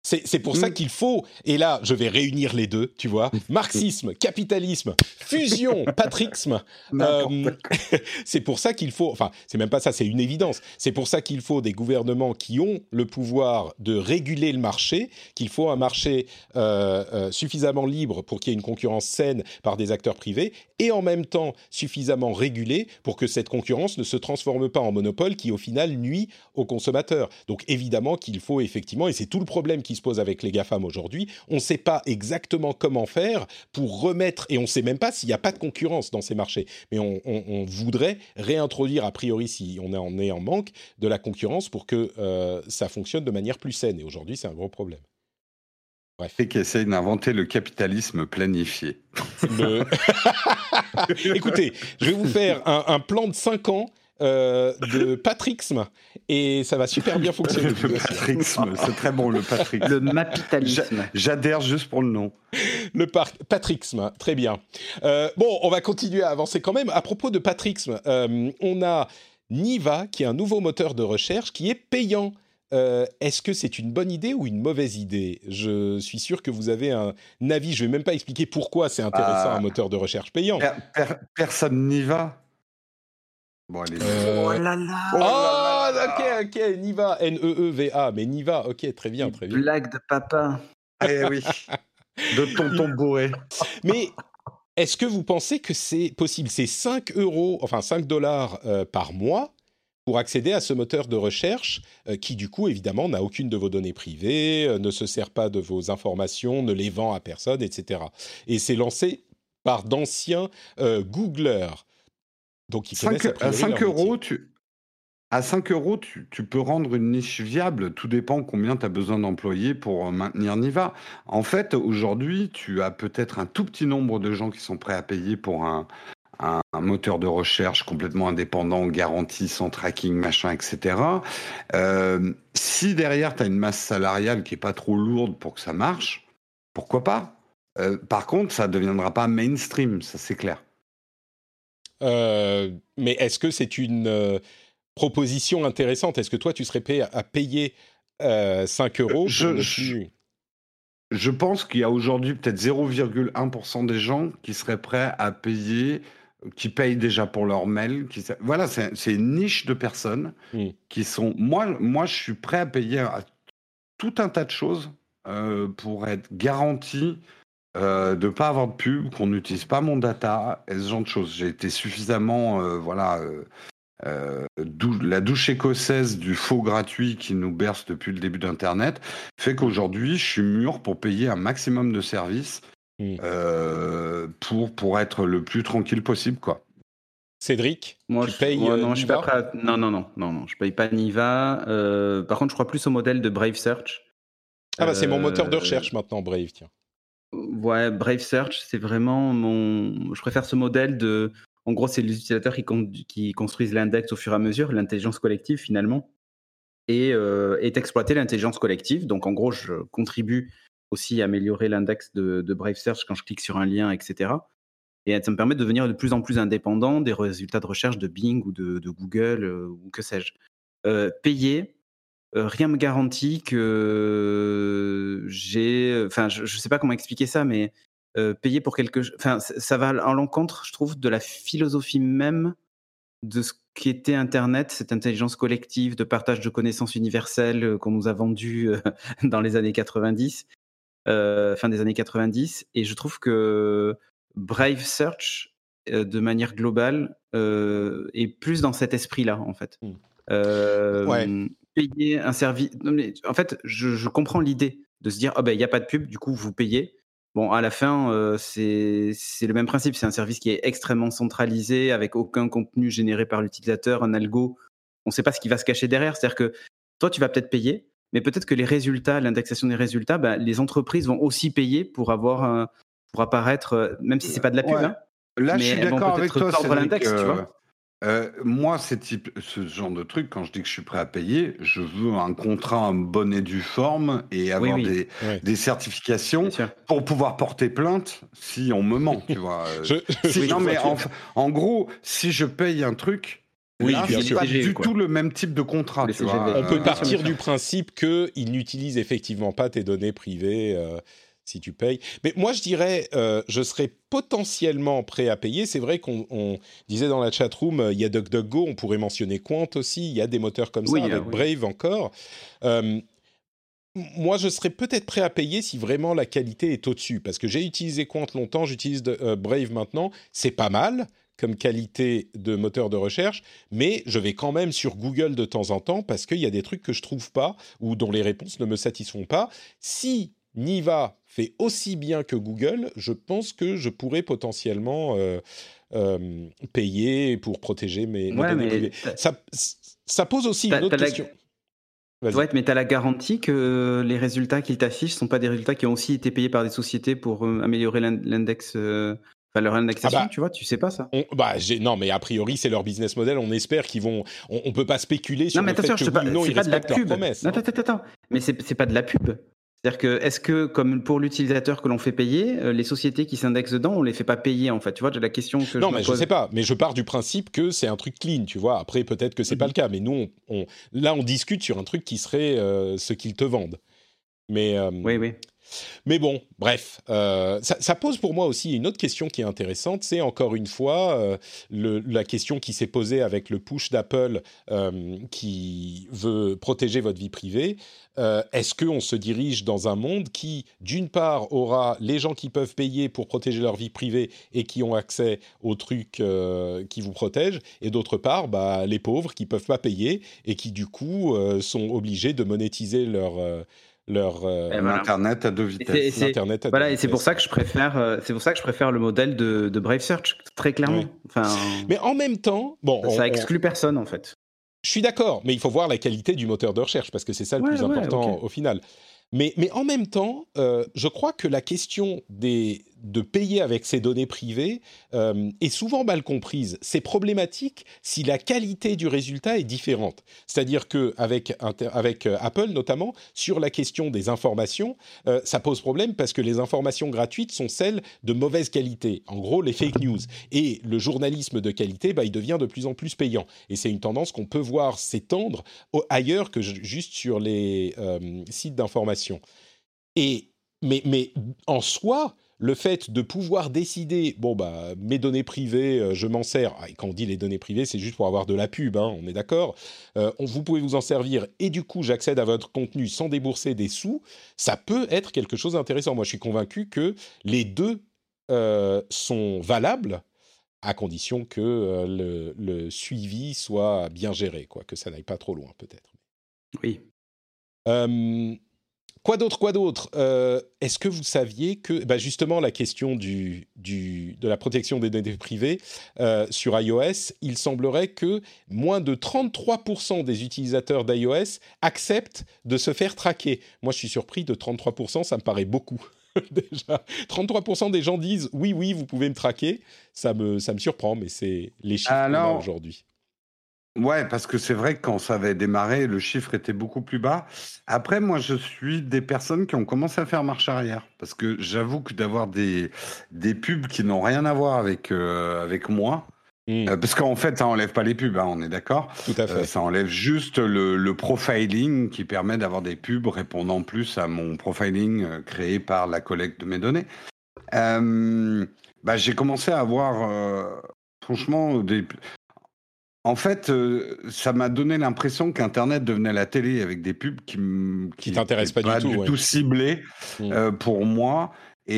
C'est, c'est pour ça qu'il faut, et là je vais réunir les deux, tu vois, marxisme, capitalisme, fusion, patrixme, euh, c'est pour ça qu'il faut, enfin c'est même pas ça, c'est une évidence, c'est pour ça qu'il faut des gouvernements qui ont le pouvoir de réguler le marché, qu'il faut un marché euh, euh, suffisamment libre pour qu'il y ait une concurrence saine par des acteurs privés, et en même temps suffisamment régulé pour que cette concurrence ne se transforme pas en monopole qui au final nuit aux consommateurs. Donc évidemment qu'il faut effectivement, et c'est tout le problème qui se pose avec les GAFAM aujourd'hui, on ne sait pas exactement comment faire pour remettre, et on ne sait même pas s'il n'y a pas de concurrence dans ces marchés, mais on, on, on voudrait réintroduire a priori, si on en est en manque, de la concurrence pour que euh, ça fonctionne de manière plus saine, et aujourd'hui c'est un gros problème. Bref. Et qui essaye d'inventer le capitalisme planifié. Le... Écoutez, je vais vous faire un, un plan de cinq ans Euh, de patrixme et ça va super bien fonctionner. Le patrixme, c'est très bon le patrixme. Le mapitalisme. J'adhère juste pour le nom. Le par- patrixme, très bien. Euh, bon, on va continuer à avancer quand même. À propos de patrixme, euh, on a Niva qui est un nouveau moteur de recherche qui est payant. Euh, est-ce que c'est une bonne idée ou une mauvaise idée ? Je suis sûr que vous avez un avis. Je vais même pas expliquer pourquoi c'est intéressant euh, un moteur de recherche payant. Per- per- personne n'y va. Bon, allez. Euh... Oh là là Oh, là là ok, ok, Niva, N E E V A, mais Niva, ok, très bien, très bien. Blague de papa. Eh oui, de tonton bourré. Mais est-ce que vous pensez que c'est possible ? C'est cinq euros, enfin cinq dollars euh, par mois pour accéder à ce moteur de recherche euh, qui, du coup, évidemment, n'a aucune de vos données privées, euh, ne se sert pas de vos informations, ne les vend à personne, et cetera. Et c'est lancé par d'anciens euh, Googlers. Donc, ils connaissent cinq, à cinq euros, tu, à cinq euros, tu, tu peux rendre une niche viable. Tout dépend combien tu as besoin d'employés pour maintenir Niva. En fait, aujourd'hui, tu as peut-être un tout petit nombre de gens qui sont prêts à payer pour un, un, un moteur de recherche complètement indépendant, garanti, sans tracking, machin, et cetera. Euh, si derrière, tu as une masse salariale qui n'est pas trop lourde pour que ça marche, pourquoi pas ? euh, Par contre, ça ne deviendra pas mainstream, ça c'est clair. Euh, mais est-ce que c'est une euh, proposition intéressante ? Est-ce que toi, tu serais prêt à, à payer euh, cinq euros pour je, ne je, plus... je pense qu'il y a aujourd'hui peut-être zéro virgule un pour cent des gens qui seraient prêts à payer, qui payent déjà pour leur mail. Qui, voilà, c'est, c'est une niche de personnes mmh. qui sont... Moi, moi, je suis prêt à payer à tout un tas de choses euh, pour être garanti... Euh, de ne pas avoir de pub, qu'on n'utilise pas mon data, et ce genre de choses. J'ai été suffisamment, euh, voilà, euh, euh, dou- la douche écossaise du faux gratuit qui nous berce depuis le début d'Internet, fait qu'aujourd'hui, je suis mûr pour payer un maximum de services mmh. euh, pour, pour être le plus tranquille possible, quoi. Cédric, moi, tu je, payes moi, euh, non, Niva ? je suis pas prêt à... Non, non, non, non, non, je paye pas Niva. Euh, par contre, je crois plus au modèle de Brave Search. Ah bah c'est euh... mon moteur de recherche maintenant, Brave, tiens. Ouais, Brave Search, c'est vraiment mon... Je préfère ce modèle de... En gros, c'est les utilisateurs qui, con... qui construisent l'index au fur et à mesure, l'intelligence collective finalement, et euh, est exploiter l'intelligence collective. Donc en gros, je contribue aussi à améliorer l'index de, de Brave Search quand je clique sur un lien, et cetera. Et ça me permet de devenir de plus en plus indépendant des résultats de recherche de Bing ou de, de Google euh, ou que sais-je. Euh, payer... Euh, rien me garantit que j'ai... Enfin, je ne sais pas comment expliquer ça, mais euh, payer pour quelque chose... Enfin, ça va à l'encontre, je trouve, de la philosophie même de ce qu'était Internet, cette intelligence collective de partage de connaissances universelles euh, qu'on nous a vendue euh, dans les années quatre-vingt-dix, euh, fin des années quatre-vingt-dix. Et je trouve que Brave Search, euh, de manière globale, euh, est plus dans cet esprit-là, en fait. Mmh. Euh, ouais. Payer un service. Non, mais en fait, je, je comprends l'idée de se dire, oh ben il y a pas de pub, du coup vous payez. Bon, à la fin, euh, c'est c'est le même principe. C'est un service qui est extrêmement centralisé, avec aucun contenu généré par l'utilisateur, un algo. On ne sait pas ce qui va se cacher derrière. C'est-à-dire que toi, tu vas peut-être payer, mais peut-être que les résultats, l'indexation des résultats, ben, les entreprises vont aussi payer pour avoir un, pour apparaître, même si c'est pas de la pub. Ouais. Hein, Là, mais je suis d'accord avec toi. Tordre l'index, euh... tu vois. Euh, moi, c'est type, ce genre de truc, quand je dis que je suis prêt à payer, je veux un contrat en bonne et due forme et avoir oui, oui. Des, oui. des certifications pour pouvoir porter plainte si on me ment, tu vois. je, si, non, mais en, en gros, si je paye un truc, Oui, Là, bien c'est sûr. pas C G V, du quoi. tout le même type de contrat. Les Tu C G V. vois. On peut Euh, partir bien sûr. du principe qu'ils n'utilisent effectivement pas tes données privées euh, si tu payes. Mais moi, je dirais, euh, je serais potentiellement prêt à payer. C'est vrai qu'on on disait dans la chatroom, euh, il y a DuckDuckGo, on pourrait mentionner Quant aussi, il y a des moteurs comme Oui, ça, avec ah oui. Brave encore. Euh, moi, je serais peut-être prêt à payer si vraiment la qualité est au-dessus. Parce que j'ai utilisé Quant longtemps, j'utilise de, euh, Brave maintenant. C'est pas mal comme qualité de moteur de recherche, mais je vais quand même sur Google de temps en temps parce qu'il y a des trucs que je trouve pas ou dont les réponses ne me satisfont pas. Si Niva fait aussi bien que Google, je pense que je pourrais potentiellement euh, euh, payer pour protéger mes, mes Ouais, données mais privées. t'as- Ça, ça pose aussi t'as- une autre t'as la- question. Vas-y. Ouais, mais tu as la garantie que les résultats qu'ils t'affichent sont pas des résultats qui ont aussi été payés par des sociétés pour euh, améliorer l'in- l'index, euh, enfin leur indexation, Ah bah, tu vois, tu sais pas ça. On, bah, j'ai, non, mais a priori, c'est leur business model. On espère qu'ils vont. On, on peut pas spéculer sur Non, mais le fait attention, que je te oui pas, ou non, c'est ils pas de la respectent leurs pub. promesses. Non, hein. attends, attends, attends. Mais c'est c'est pas de la pub. C'est-à-dire que est-ce que comme pour l'utilisateur que l'on fait payer, euh, les sociétés qui s'indexent dedans, on les fait pas payer en fait. Tu vois, j'ai la question que Non, je mais me je pose. sais pas. Mais je pars du principe que c'est un truc clean, tu vois. Après, peut-être que c'est Mhm. pas le cas. Mais nous, on, on- là, on discute sur un truc qui serait euh, ce qu'ils te vendent. Mais euh, Oui, oui. Mais bon, bref, euh, ça, ça pose pour moi aussi une autre question qui est intéressante, c'est encore une fois euh, le, la question qui s'est posée avec le push d'Apple euh, qui veut protéger votre vie privée. Euh, est-ce qu'on se dirige dans un monde qui, d'une part, aura les gens qui peuvent payer pour protéger leur vie privée et qui ont accès aux trucs euh, qui vous protègent, et d'autre part, bah, les pauvres qui peuvent pas payer et qui, du coup, euh, sont obligés de monétiser leur... Euh, leur euh, Et voilà. L'internet à deux Et c'est- vitesses. c'est- L'Internet à deux voilà, et c'est pour vitesses. ça que je préfère, euh, c'est pour ça que je préfère le modèle de, de Brave Search, très clairement. Ouais. Enfin, Mais en même temps, bon, on- ça on- exclut personne en fait. je suis d'accord, mais il faut voir la qualité du moteur de recherche parce que c'est ça le Ouais, plus ouais, important ok. au final. Mais, mais en même temps, euh, je crois que la question des, de payer avec ses données privées euh, est souvent mal comprise. C'est problématique si la qualité du résultat est différente. C'est-à-dire qu'avec avec euh, Apple notamment, sur la question des informations, euh, ça pose problème parce que les informations gratuites sont celles de mauvaise qualité. En gros, les fake news. Et le journalisme de qualité, bah, il devient de plus en plus payant. Et c'est une tendance qu'on peut voir s'étendre au, ailleurs que ju- juste sur les euh, sites d'information. Et, mais, mais en soi, le fait de pouvoir décider, bon, bah, mes données privées, euh, je m'en sers. Ah, et quand on dit les données privées, c'est juste pour avoir de la pub, hein, on est d'accord. Euh, on, vous pouvez vous en servir et du coup, j'accède à votre contenu sans débourser des sous. Ça peut être quelque chose d'intéressant. Moi, je suis convaincu que les deux euh, sont valables à condition que euh, le, le suivi soit bien géré, quoi, que ça n'aille pas trop loin, peut-être. Oui. Euh, Quoi d'autre, quoi d'autre euh, Est-ce que vous saviez que, bah justement, la question du, du, de la protection des données privées euh, sur iOS, il semblerait que moins de trente-trois pour cent des utilisateurs d'iOS acceptent de se faire traquer. Moi, je suis surpris de trente-trois pour cent, ça me paraît beaucoup. Déjà, trente-trois pour cent des gens disent « oui, oui, vous pouvez me traquer ». Ça me, ça me surprend, mais c'est les chiffres qu'on a Alors, aujourd'hui. ouais, parce que c'est vrai que quand ça avait démarré, le chiffre était beaucoup plus bas. Après, moi, je suis des personnes qui ont commencé à faire marche arrière. Parce que j'avoue que d'avoir des, des pubs qui n'ont rien à voir avec, euh, avec moi, Mmh, euh, parce qu'en fait, ça enlève pas les pubs, hein, on est d'accord. tout à fait. Euh, ça enlève juste le, le profiling qui permet d'avoir des pubs répondant plus à mon profiling euh, créé par la collecte de mes données. Euh, bah, j'ai commencé à avoir, euh, franchement, des... En fait, euh, ça m'a donné l'impression qu'Internet devenait la télé avec des pubs qui m- Qui qui t'intéresse étaient pas du tout, du ouais. tout ciblées Mmh. euh, pour moi.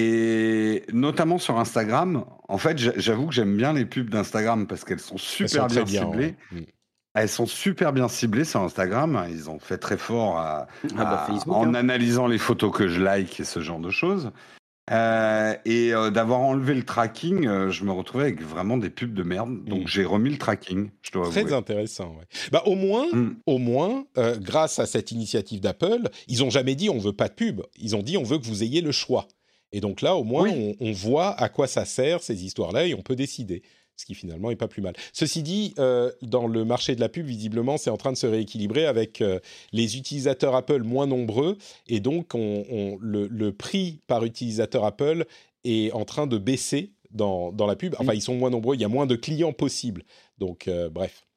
Et notamment sur Instagram, en fait, j'a- j'avoue que j'aime bien les pubs d'Instagram parce qu'elles sont Elles super sont très bien bien, ciblées. ouais. Mmh. Elles sont super bien ciblées sur Instagram. Ils ont fait très fort à- Ah bah à- Facebook. en hein. analysant les photos que je like et ce genre de choses. Euh, et euh, d'avoir enlevé le tracking, euh, je me retrouvais avec vraiment des pubs de merde. Donc Mm. j'ai remis le tracking, je dois Très avouer. intéressant, ouais. Bah, au moins, Mm. au moins euh, grâce à cette initiative d'Apple, ils n'ont jamais dit on veut pas de pub. Ils ont dit on veut que vous ayez le choix. Et donc là, au moins, Oui. on, on voit à quoi ça sert, ces histoires-là, et on peut décider. Ce qui finalement est pas plus mal. Ceci dit, euh, dans le marché de la pub, visiblement, c'est en train de se rééquilibrer avec euh, les utilisateurs Apple moins nombreux, et donc on, on, le, le prix par utilisateur Apple est en train de baisser dans, dans la pub. Enfin, Oui. ils sont moins nombreux, il y a moins de clients possibles. Donc, euh, bref.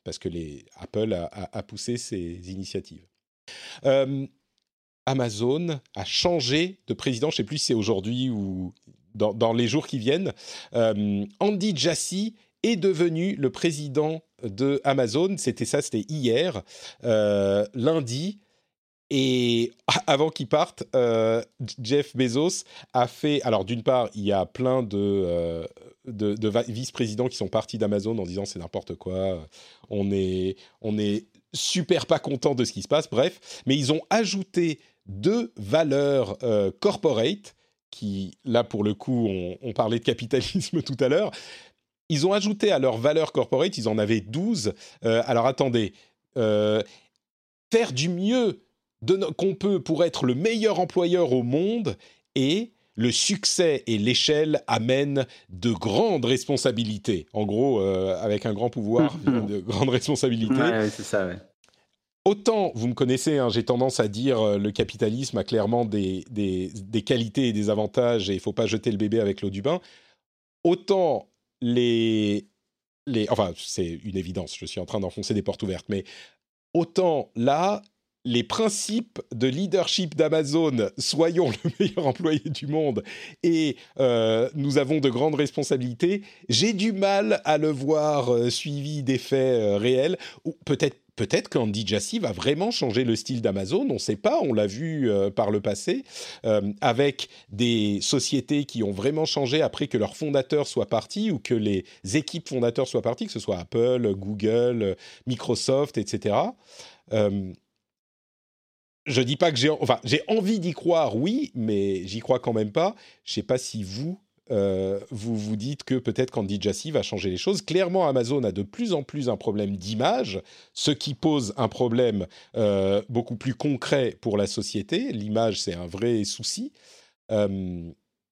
parce que les, Apple a, a, a poussé ces initiatives. Euh, Amazon a changé de président, je ne sais plus si c'est aujourd'hui ou dans, dans les jours qui viennent. Euh, Andy Jassy est devenu le président de Amazon. C'était ça, c'était hier, euh, lundi. Et avant qu'il parte, euh, Jeff Bezos a fait... Alors d'une part, il y a plein de, euh, de, de vice-présidents qui sont partis d'Amazon en disant c'est n'importe quoi, on est, on est super pas content de ce qui se passe, bref. Mais ils ont ajouté deux valeurs euh, corporate, qui là pour le coup, on, on parlait de capitalisme tout à l'heure. Ils ont ajouté à leurs valeurs corporate, ils en avaient douze. Euh, alors attendez, euh, faire du mieux de no- qu'on peut pour être le meilleur employeur au monde, et le succès et l'échelle amènent de grandes responsabilités. En gros, euh, avec un grand pouvoir, vient de grandes responsabilités. Ouais, ouais, c'est ça, ouais. Autant, vous me connaissez, hein, j'ai tendance à dire euh, le capitalisme a clairement des, des, des qualités et des avantages et il ne faut pas jeter le bébé avec l'eau du bain. Autant les, les... Enfin, c'est une évidence, je suis en train d'enfoncer des portes ouvertes, mais autant là... les principes de leadership d'Amazon, soyons le meilleur employé du monde et euh, nous avons de grandes responsabilités, j'ai du mal à le voir euh, suivi d'effets euh, réels. Ou peut-être, peut-être qu'Andy Jassy va vraiment changer le style d'Amazon, on ne sait pas, on l'a vu euh, par le passé, euh, avec des sociétés qui ont vraiment changé après que leurs fondateurs soient partis ou que les équipes fondateurs soient parties, que ce soit Apple, Google, Microsoft, et cetera. Euh, Je dis pas que j'ai... Enfin, j'ai envie d'y croire, oui, mais j'y crois quand même pas. Je sais pas si vous, euh, vous vous dites que peut-être qu'Andy Jassy va changer les choses. Clairement, Amazon a de plus en plus un problème d'image, ce qui pose un problème euh, beaucoup plus concret pour la société. L'image, c'est un vrai souci. Euh,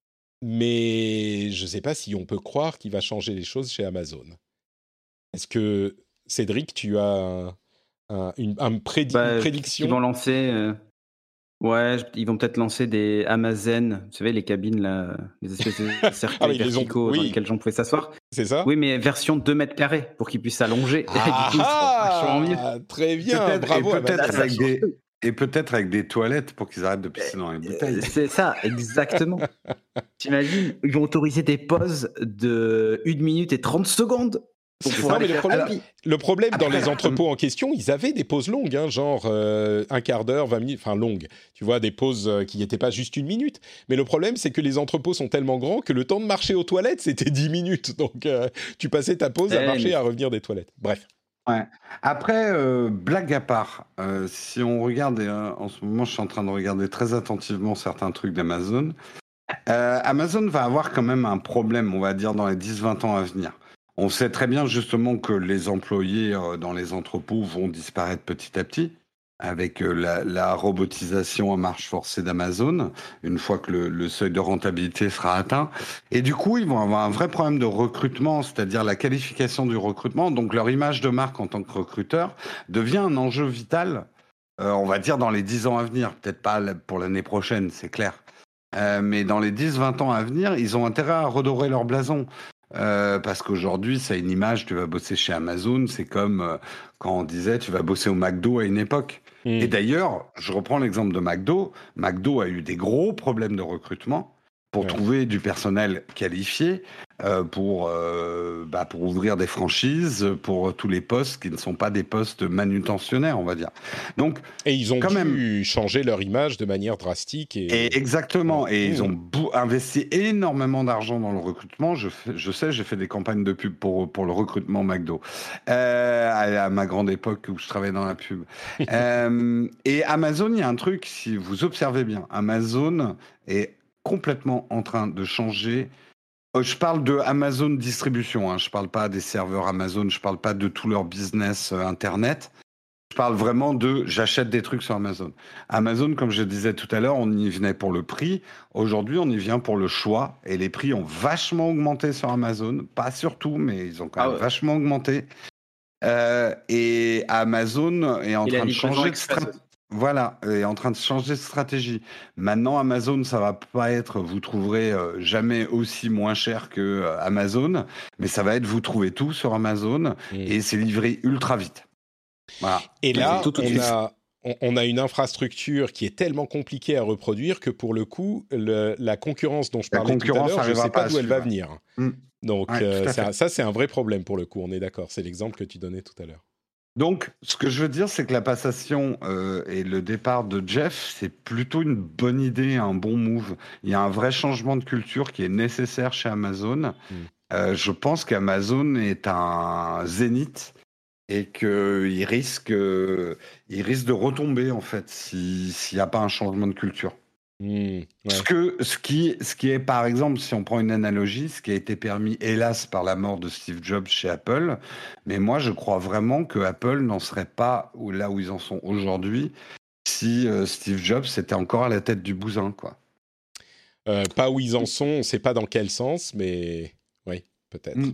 mais je sais pas si on peut croire qu'il va changer les choses chez Amazon. Est-ce que, Cédric, tu as... Un... Un, une, un prédi- Bah, une prédiction. Ils vont lancer, euh, ouais, ils vont peut-être lancer des Amazon, vous savez, les cabines, là, les espèces de cercueils ah oui, verticaux ont... oui. dans lesquels j'en pouvais s'asseoir. C'est ça ? Oui, mais version deux mètres carrés pour qu'ils puissent s'allonger. Ah, et du coup, ah mieux. Très bien, peut-être, bravo. Et peut-être, Amazon. avec des, et peut-être avec des toilettes pour qu'ils arrêtent de pisser dans les bouteilles. C'est ça, exactement. T'imagines, ils vont autoriser des pauses de une minute et trente secondes. C'est ça, mais le problème, Alors, le problème dans les entrepôts en question, ils avaient des pauses longues, hein, genre euh, un quart d'heure, vingt minutes, enfin longues. Tu vois, des pauses euh, qui n'étaient pas juste une minute. Mais le problème, c'est que les entrepôts sont tellement grands que le temps de marcher aux toilettes, c'était dix minutes. Donc, euh, tu passais ta pause à eh, marcher, mais... à revenir des toilettes. Bref. Ouais. Après, euh, blague à part, euh, si on regarde, euh, en ce moment, je suis en train de regarder très attentivement certains trucs d'Amazon. Euh, Amazon va avoir quand même un problème, on va dire, dans les dix vingt ans à venir. On sait très bien justement que les employés dans les entrepôts vont disparaître petit à petit avec la, la robotisation à marche forcée d'Amazon, une fois que le, le seuil de rentabilité sera atteint. Et du coup, ils vont avoir un vrai problème de recrutement, c'est-à-dire la qualification du recrutement. Donc leur image de marque en tant que recruteur devient un enjeu vital, euh, on va dire dans les dix ans à venir. Peut-être pas pour l'année prochaine, c'est clair. Euh, mais dans les dix vingt ans à venir, ils ont intérêt à redorer leur blason. Euh, parce qu'aujourd'hui, ça a une image, tu vas bosser chez Amazon, c'est comme euh, quand on disait tu vas bosser au McDo à une époque. Mmh. Et d'ailleurs, je reprends l'exemple de McDo. McDo a eu des gros problèmes de recrutement pour ouais. trouver du personnel qualifié, euh, pour, euh, bah, pour ouvrir des franchises, pour tous les postes qui ne sont pas des postes manutentionnaires, on va dire. Donc, et ils ont quand dû même... changer leur image de manière drastique. Et, et exactement. Et mmh. ils ont bou- investi énormément d'argent dans le recrutement. Je, fais, je sais, j'ai fait des campagnes de pub pour, pour le recrutement McDo, euh, à, à ma grande époque où je travaillais dans la pub. euh, et Amazon, il y a un truc, si vous observez bien, Amazon est complètement en train de changer. Je parle de Amazon distribution, hein. Je parle pas des serveurs Amazon, je parle pas de tout leur business euh, internet. Je parle vraiment de j'achète des trucs sur Amazon. Amazon, comme je disais tout à l'heure, on y venait pour le prix. Aujourd'hui, on y vient pour le choix. Et les prix ont vachement augmenté sur Amazon. Pas sur tout, mais ils ont quand même ah ouais. vachement augmenté. Euh, et Amazon est en et train de changer de stratégie. Voilà, est en train de changer de stratégie. Maintenant, Amazon, ça va pas être, vous trouverez euh, jamais aussi moins cher que euh, Amazon, mais ça va être, vous trouvez tout sur Amazon Mm. et c'est livré ultra vite. Voilà. Et là, tout, tout de on suite. a, on, on a une infrastructure qui est tellement compliquée à reproduire que pour le coup, le- la concurrence dont je La parlais tout à concurrence l'heure, je ne arrivera sais pas pas à d'où elle va suivre. venir. Mm. Donc Ouais, euh, tout à c'est un- fait. ça, c'est un vrai problème pour le coup, on est d'accord. C'est l'exemple que tu donnais tout à l'heure. Donc, ce que je veux dire, c'est que la passation euh, et le départ de Jeff, c'est plutôt une bonne idée, un bon move. Il y a un vrai changement de culture qui est nécessaire chez Amazon. Mm. Euh, je pense qu'Amazon est un zénith et qu'il risque, euh, il risque de retomber, en fait, si- s'il n'y a pas un changement de culture. Mm, Ce, ouais. que, ce, qui, ce qui est, par exemple, si on prend une analogie, ce qui a été permis, hélas, par la mort de Steve Jobs chez Apple, mais moi, je crois vraiment que Apple n'en serait pas où, là où ils en sont aujourd'hui si euh, Steve Jobs était encore à la tête du bousin, quoi. Euh, pas où ils en sont, on ne sait pas dans quel sens, mais oui, peut-être. Mm.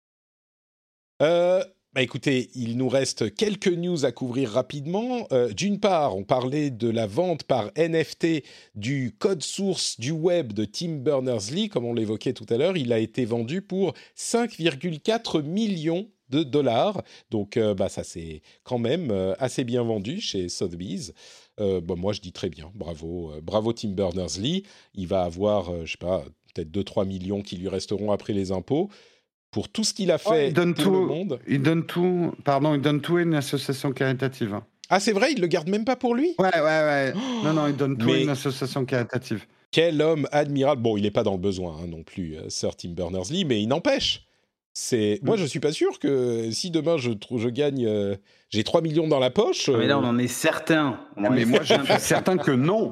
Euh, bah écoutez, il nous reste quelques news à couvrir rapidement. Euh, d'une part, on parlait de la vente par N F T du code source du web de Tim Berners-Lee, comme on l'évoquait tout à l'heure. Il a été vendu pour cinq virgule quatre millions de dollars. Donc, euh, bah, ça c'est quand même euh, assez bien vendu chez Sotheby's. Euh, bah, moi, je dis très bien. Bravo, euh, bravo Tim Berners-Lee. Il va avoir, euh, je sais pas, peut-être deux à trois millions qui lui resteront après les impôts. Pour tout ce qu'il a Oh, fait il donne pour tout, le monde. il donne tout, pardon, il donne tout à une association caritative. Ah, c'est vrai, il le garde même pas pour lui? Ouais, ouais, ouais. non, non, il donne tout à Mais une association caritative. quel homme admirable. Bon, il n'est pas dans le besoin hein, non plus, euh, Sir Tim Berners-Lee, mais il n'empêche. C'est... Mm. Moi, je suis pas sûr que si demain je, trou- je gagne, euh, j'ai trois millions dans la poche. Mais là, euh, on en est certain. On en Mais est moi, je certain. suis certain que non.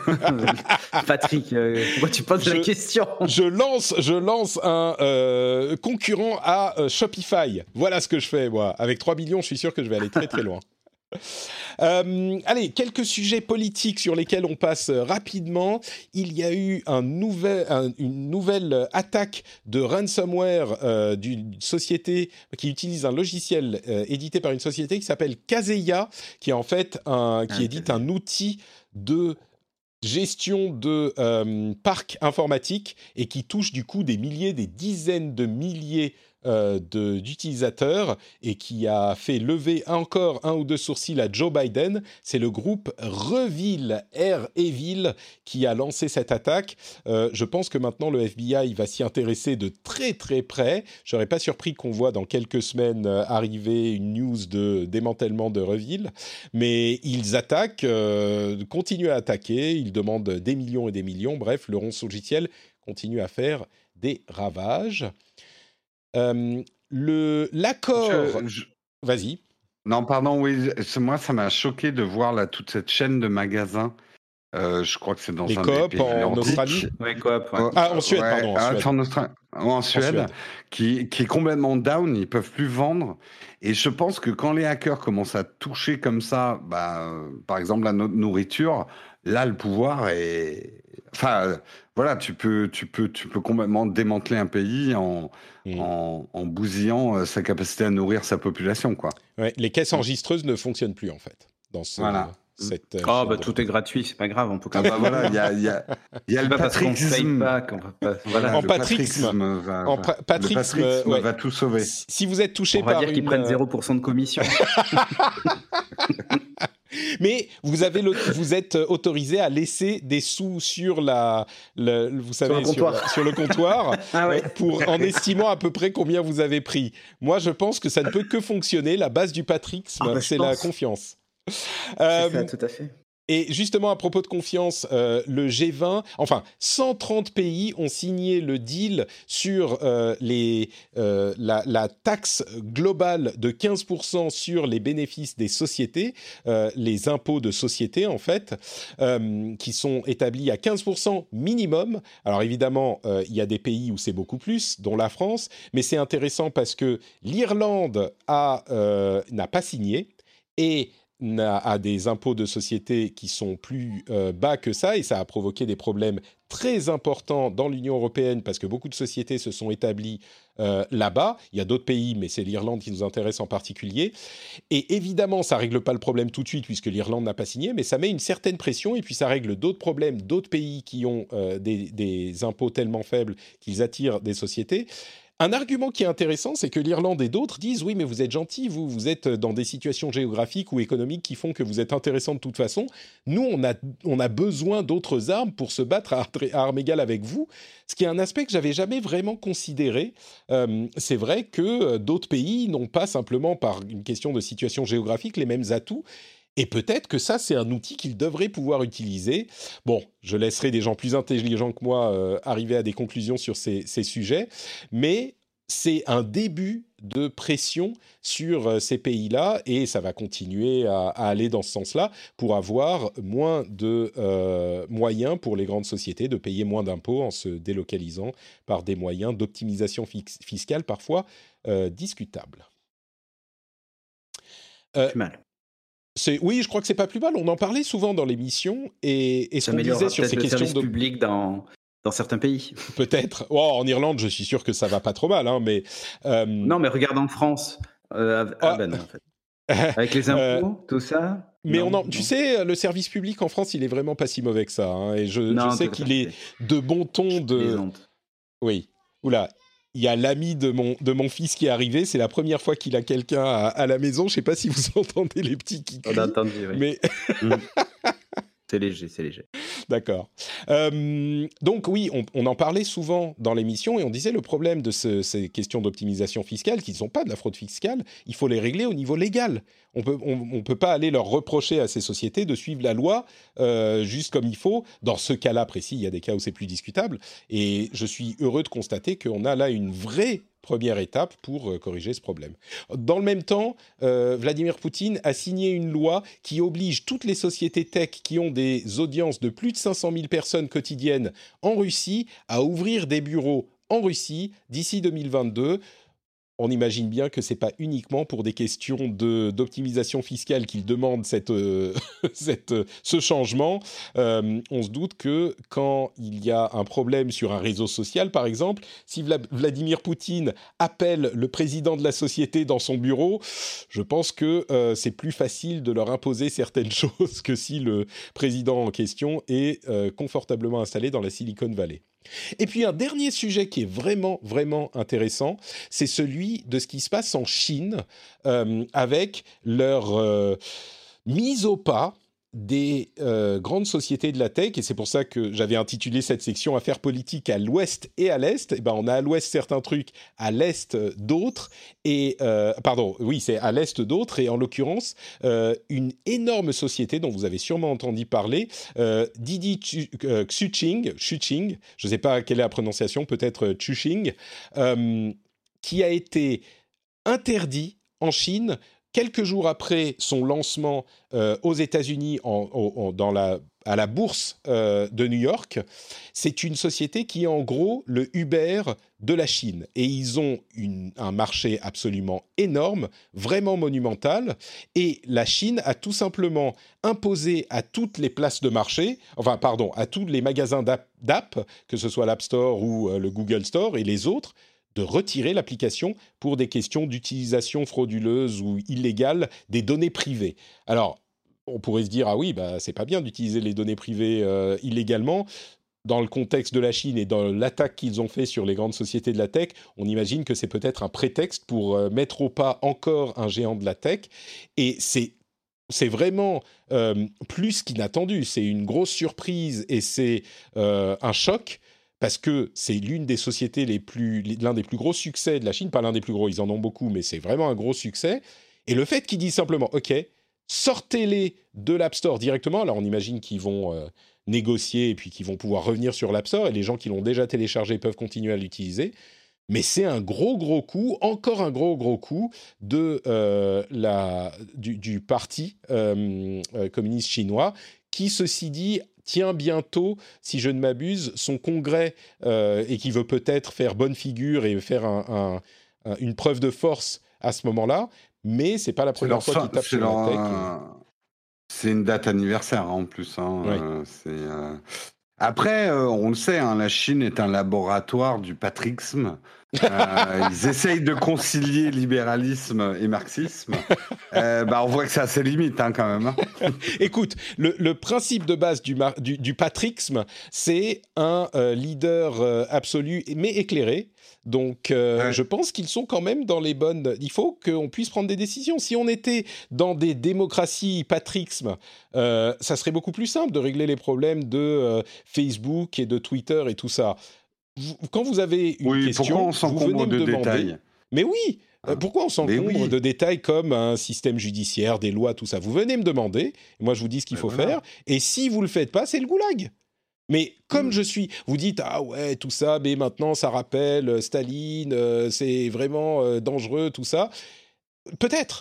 Patrick, euh, pourquoi tu poses Je- la question? je lance, je lance un euh, concurrent à euh, Shopify. Voilà ce que je fais, moi. Avec trois millions, je suis sûr que je vais aller très très loin. Euh, allez, quelques sujets politiques sur lesquels on passe euh, rapidement. Il y a eu un nouvel, un- une nouvelle attaque de ransomware euh, d'une société qui utilise un logiciel euh, édité par une société qui s'appelle Kaseya, qui est en fait un, qui Ah, édite un outil de gestion de euh, parcs informatiques et qui touche du coup des milliers, des dizaines de milliers euh, de, d'utilisateurs et qui a fait lever encore un ou deux sourcils à Joe Biden. C'est le groupe Revil, R-Evil, qui a lancé cette attaque. Euh, je pense que maintenant le F B I va s'y intéresser de très très près. Je ne serais pas surpris qu'on voit dans quelques semaines euh, arriver une news de démantèlement de Revil. Mais ils attaquent, euh, continuent à attaquer, ils demandent des millions et des millions. Bref, le ronce logiciel continue à faire des ravages. Euh, le, l'accord... Je- je- Vas-y. Non, pardon, oui, c'est- moi, ça m'a choqué de voir là, toute cette chaîne de magasins. Euh, je crois que c'est dans Les un coop des pays en nordiques. Australie. Ouais, coop, ouais. Ouais, Ah, en Suède, ouais, pardon, en ah, Suède. c'est en, Austra- en Suède, Suède. Qui, qui est complètement down, ils peuvent plus vendre. Et je pense que quand les hackers commencent à toucher comme ça, bah, euh, par exemple la no- nourriture, là le pouvoir est, enfin, euh, voilà, tu peux, tu peux, tu peux complètement démanteler un pays en, Mm. en, en bousillant euh, sa capacité à nourrir sa population, quoi. Ouais, les caisses enregistreuses ne fonctionnent plus, en fait, dans ce, Voilà. cette... euh, Oh, chaîne bah de- tout est gratuit, c'est pas grave, on peut Ah quand bah même. voilà, il y a, il y a, il y a C'est le pas parce qu'on paye patrickisme. pas qu'on va pas. Voilà, En le patrixme. va, En va- pra- le patrixme, patrixme ouais. va tout sauver. Si si vous êtes touché On va par dire qu'ils une... prennent euh, zéro pour cent de commission. Mais vous, avez le- vous êtes autorisé à laisser des sous sur la, le, vous savez, le sur, comptoir. sur le comptoir, Ah ouais. euh, pour, en estimant à peu près combien vous avez pris. Moi, je pense que ça ne peut que fonctionner. La base du patrixme, Ah bah, je c'est la pense. confiance. C'est Euh, ça, tout à fait. Et justement, à propos de confiance, euh, le G vingt, enfin, cent trente pays ont signé le deal sur euh, les, euh, la, la taxe globale de quinze pour cent sur les bénéfices des sociétés, euh, les impôts de société, en fait, euh, qui sont établis à quinze pour cent minimum. Alors évidemment, euh, il y a des pays où c'est beaucoup plus, dont la France, mais c'est intéressant parce que l'Irlande a, euh, n'a pas signé et a, a des impôts de société qui sont plus euh, bas que ça, et ça a provoqué des problèmes très importants dans l'Union européenne parce que beaucoup de sociétés se sont établies euh, là-bas. Il y a d'autres pays, mais c'est l'Irlande qui nous intéresse en particulier. Et évidemment, ça ne règle pas le problème tout de suite puisque l'Irlande n'a pas signé, mais ça met une certaine pression et puis ça règle d'autres problèmes, d'autres pays qui ont euh, des, des impôts tellement faibles qu'ils attirent des sociétés. Un argument qui est intéressant, c'est que l'Irlande et d'autres disent « Oui, mais vous êtes gentils, vous, vous êtes dans des situations géographiques ou économiques qui font que vous êtes intéressants de toute façon. Nous, on a, on a besoin d'autres armes pour se battre à, à armes égales avec vous. » Ce qui est un aspect que j'avais jamais vraiment considéré. Euh, c'est vrai que d'autres pays n'ont pas simplement, par une question de situation géographique, les mêmes atouts. Et peut-être que ça, c'est un outil qu'ils devraient pouvoir utiliser. Bon, je laisserai des gens plus intelligents que moi euh, arriver à des conclusions sur ces, ces sujets, mais c'est un début de pression sur euh, ces pays-là, et ça va continuer à, à aller dans ce sens-là pour avoir moins de euh, moyens pour les grandes sociétés de payer moins d'impôts en se délocalisant par des moyens d'optimisation fix- fiscale parfois euh, discutables. Euh, c'est mal. C'est, oui, je crois que c'est pas plus mal. On en parlait souvent dans l'émission et, et ce qu'on disait sur ces le questions de public dans dans certains pays. Peut-être. Oh, en Irlande, je suis sûr que ça va pas trop mal, hein, mais euh... non, mais regarde en France. Euh, ah, ah ben non, en fait. Avec les impôts, euh... tout ça. Mais non, on en, tu non. sais, le service public en France, il est vraiment pas si mauvais que ça. Hein, et je, non, je sais qu'il est de bon ton de. Oui. Oula. Il y a l'ami de mon, de mon fils qui est arrivé. C'est la première fois qu'il a quelqu'un à, à la maison. Je ne sais pas si vous entendez les petits qui crient. On a entendu, oui. Mais... mmh. C'est léger, c'est léger. D'accord. Euh, donc oui, on, on en parlait souvent dans l'émission et on disait le problème de ce, ces questions d'optimisation fiscale, qui ne sont pas de la fraude fiscale, il faut les régler au niveau légal. On peut, on, on peut pas aller leur reprocher à ces sociétés de suivre la loi euh, juste comme il faut. Dans ce cas-là précis, il y a des cas où c'est plus discutable. Et je suis heureux de constater qu'on a là une vraie première étape pour euh, corriger ce problème. Dans le même temps, euh, Vladimir Poutine a signé une loi qui oblige toutes les sociétés tech qui ont des audiences de plus de cinq cent mille personnes quotidiennes en Russie à ouvrir des bureaux en Russie d'ici deux mille vingt-deux. On imagine bien que ce n'est pas uniquement pour des questions de, d'optimisation fiscale qu'ils demandent cette, euh, cette, ce changement. Euh, on se doute que quand il y a un problème sur un réseau social, par exemple, si Vla- Vladimir Poutine appelle le président de la société dans son bureau, je pense que euh, c'est plus facile de leur imposer certaines choses que si le président en question est euh, confortablement installé dans la Silicon Valley. Et puis un dernier sujet qui est vraiment, vraiment intéressant, c'est celui de ce qui se passe en Chine euh, avec leur euh, mise au pas des euh, grandes sociétés de la tech, et c'est pour ça que j'avais intitulé cette section « Affaires politiques à l'ouest et à l'est ». Et ben, on a à l'ouest certains trucs, à l'est d'autres, et euh, pardon, oui, c'est à l'est d'autres, et en l'occurrence, euh, une énorme société dont vous avez sûrement entendu parler, euh, Didi Xueqing, Xueqing, je ne sais pas quelle est la prononciation, peut-être Xueqing, euh, qui a été interdit en Chine quelques jours après son lancement euh, aux États-Unis en, en, dans la, à la bourse euh, de New York. C'est une société qui est en gros le Uber de la Chine. Et ils ont une, un marché absolument énorme, vraiment monumental. Et la Chine a tout simplement imposé à toutes les places de marché, enfin pardon, à tous les magasins d'app, d'app que ce soit l'App Store ou euh, le Google Store et les autres, de retirer l'application pour des questions d'utilisation frauduleuse ou illégale des données privées. Alors, on pourrait se dire, ah oui, bah, c'est pas bien d'utiliser les données privées euh, illégalement. Dans le contexte de la Chine et dans l'attaque qu'ils ont fait sur les grandes sociétés de la tech, on imagine que c'est peut-être un prétexte pour euh, mettre au pas encore un géant de la tech. Et c'est C'est vraiment euh, plus qu'inattendu. C'est une grosse surprise et c'est euh, un choc. Parce que c'est l'une des sociétés les plus, l'un des plus gros succès de la Chine, pas l'un des plus gros, ils en ont beaucoup, mais c'est vraiment un gros succès. Et le fait qu'ils disent simplement, OK, sortez-les de l'App Store directement, alors on imagine qu'ils vont euh, négocier et puis qu'ils vont pouvoir revenir sur l'App Store, et les gens qui l'ont déjà téléchargé peuvent continuer à l'utiliser. Mais c'est un gros, gros coup, encore un gros, gros coup de, euh, la, du, du parti euh, euh, communiste chinois, qui, ceci dit, tient bientôt, si je ne m'abuse, son congrès euh, et qui veut peut-être faire bonne figure et faire un, un, un, une preuve de force à ce moment-là, mais c'est pas la première fois qu'il tape sur la tech. Et... C'est une date anniversaire en plus. Hein. Ouais. Euh, c'est, euh... Après, euh, on le sait, hein, la Chine est un laboratoire du patrixme. Euh, ils essayent de concilier libéralisme et marxisme. Euh, bah, on voit que ça a ses limites hein, quand même. Hein. Écoute, le, le principe de base du, mar- du, du patrixme, c'est un euh, leader euh, absolu mais éclairé. Donc, euh, Ouais. je pense qu'ils sont quand même dans les bonnes... Il faut qu'on puisse prendre des décisions. Si on était dans des démocraties patrixme, euh, ça serait beaucoup plus simple de régler les problèmes de euh, Facebook et de Twitter et tout ça. Vous- quand vous avez une Oui, question, pourquoi on vous s'encombre venez me de demander... détails? Mais oui, euh, Ah. pourquoi on Mais s'encombre oui. de détails comme un système judiciaire, des lois, tout ça? Vous venez me demander, et moi je vous dis ce qu'il Ben faut voilà. faire, et si vous le faites pas, c'est le goulag. Mais comme Mm. je suis, vous dites ah ouais tout ça, mais maintenant ça rappelle euh, Staline, euh, c'est vraiment euh, dangereux tout ça. Peut-être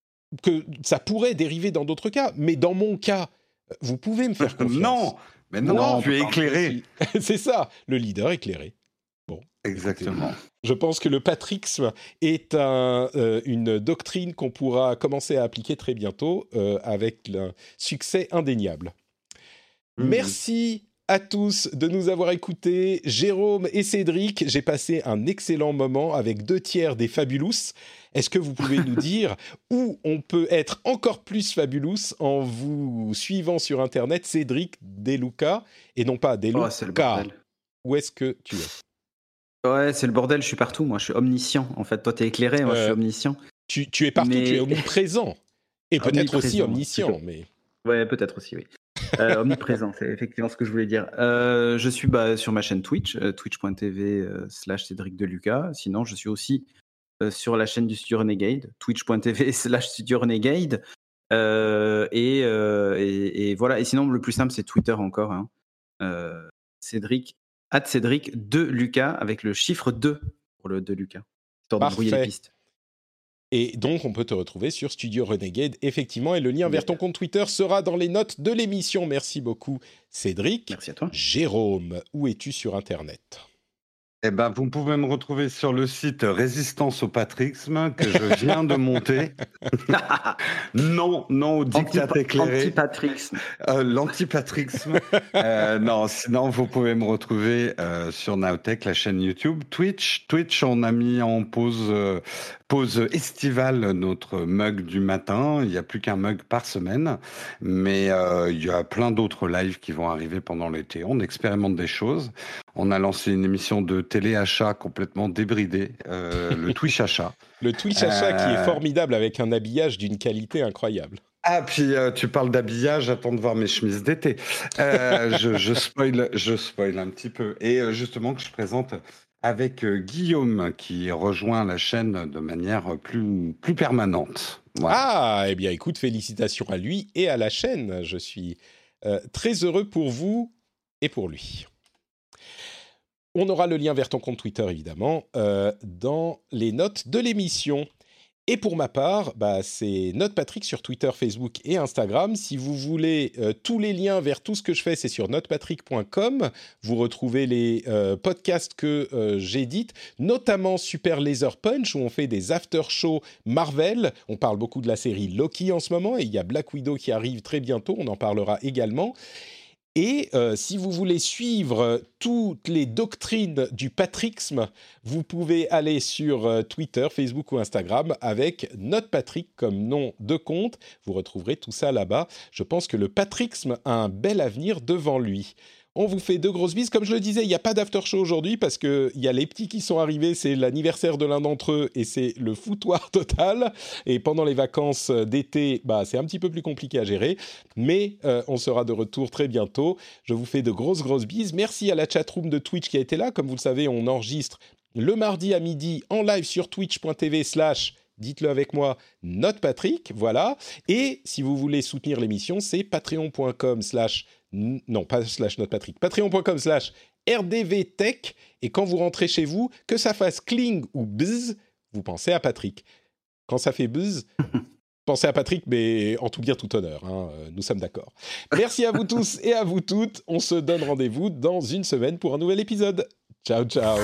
que ça pourrait dériver dans d'autres cas, mais dans mon cas, vous pouvez me faire confiance. Non, mais non, Moi, tu es éclairé. c'est ça, le leader éclairé. Exactement. Je pense que le patrixme est un, euh, une doctrine qu'on pourra commencer à appliquer très bientôt euh, avec un succès indéniable. Mmh. Merci à tous de nous avoir écoutés. Jérôme et Cédric, j'ai passé un excellent moment avec deux tiers des Fabulous. Est-ce que vous pouvez nous dire où on peut être encore plus Fabulous en vous suivant sur Internet, Cédric Deluca, et non pas Deluca. Oh, c'est le bordel. Où est-ce que tu es ? Ouais, c'est le bordel, je suis partout, moi, je suis omniscient. En fait, toi, t'es éclairé, moi, Euh, je suis omniscient. Tu, tu es partout, Mais- tu es omniprésent. Et peut-être aussi Omniprésent, omniscient, plutôt. mais... Ouais, peut-être aussi, oui. Euh, omniprésent, c'est effectivement ce que je voulais dire. Euh, je suis bah, sur ma chaîne Twitch, euh, twitch.tv euh, slash Cédric Deluca. Sinon, je suis aussi euh, sur la chaîne du Studio Renegade, twitch.tv slash Studio Renegade. Euh, et, euh, et, et voilà. Et sinon, le plus simple, c'est Twitter encore. Hein. Euh, Cédric, at Cédric de Lucas, avec le chiffre deux pour le de Lucas, histoire de brouiller les Parfait. pistes. Et donc, on peut te retrouver sur Studio Renegade, effectivement, et le lien vers ton compte Twitter sera dans les notes de l'émission. Merci beaucoup, Cédric. Merci à toi. Jérôme, où es-tu sur Internet ? Eh ben, vous pouvez me retrouver sur le site Résistance au patrixme que je viens de monter. non, non au diktat Anti- éclairé. Anti-Patrix. Euh, L'antipatrixme. euh, non, sinon, vous pouvez me retrouver euh, sur Nowtech, la chaîne YouTube. Twitch, Twitch, on a mis en pause, euh, pause estivale notre mug du matin. Il n'y a plus qu'un mug par semaine. Mais euh, il y a plein d'autres lives qui vont arriver pendant l'été. On expérimente des choses. On a lancé une émission de télé-achat complètement débridée, euh, le Twitch Achat. Le Twitch achat Euh, qui est formidable avec un habillage d'une qualité incroyable. Ah, puis euh, tu parles d'habillage, attends de voir mes chemises d'été. Euh, je, je, spoil, je spoil un petit peu. Et euh, justement, que je présente avec euh, Guillaume, qui rejoint la chaîne de manière plus, plus permanente. Voilà. Ah, eh bien, écoute, félicitations à lui et à la chaîne. Je suis euh, très heureux pour vous et pour lui. On aura le lien vers ton compte Twitter, évidemment, euh, dans les notes de l'émission. Et pour ma part, bah, c'est NotePatrick sur Twitter, Facebook et Instagram. Si vous voulez euh, tous les liens vers tout ce que je fais, c'est sur notepatrick point com. Vous retrouvez les euh, podcasts que euh, j'édite, notamment Super Laser Punch, où on fait des after-shows Marvel. On parle beaucoup de la série Loki en ce moment, et il y a Black Widow qui arrive très bientôt, on en parlera également. Et euh, si vous voulez suivre euh, toutes les doctrines du patrixme, vous pouvez aller sur euh, Twitter, Facebook ou Instagram avec NotePatrick comme nom de compte. Vous retrouverez tout ça là-bas. Je pense que le patrixme a un bel avenir devant lui. On vous fait de grosses bises. Comme je le disais, il n'y a pas d'after-show aujourd'hui parce qu'il y a les petits qui sont arrivés. C'est l'anniversaire de l'un d'entre eux et c'est le foutoir total. Et pendant les vacances d'été, bah, c'est un petit peu plus compliqué à gérer. Mais euh, on sera de retour très bientôt. Je vous fais de grosses, grosses bises. Merci à la chatroom de Twitch qui a été là. Comme vous le savez, on enregistre le mardi à midi en live sur twitch.tv slash dites-le avec moi, NotePatrick, voilà. Et si vous voulez soutenir l'émission, c'est patreon.com slash, non, pas slash NotePatrick, patreon.com slash rdvtech. Et quand vous rentrez chez vous, que ça fasse cling ou buzz, vous pensez à Patrick. Quand ça fait buzz, pensez à Patrick, mais en tout bien, tout honneur. Hein, nous sommes d'accord. Merci à vous tous et à vous toutes. On se donne rendez-vous dans une semaine pour un nouvel épisode. Ciao, ciao.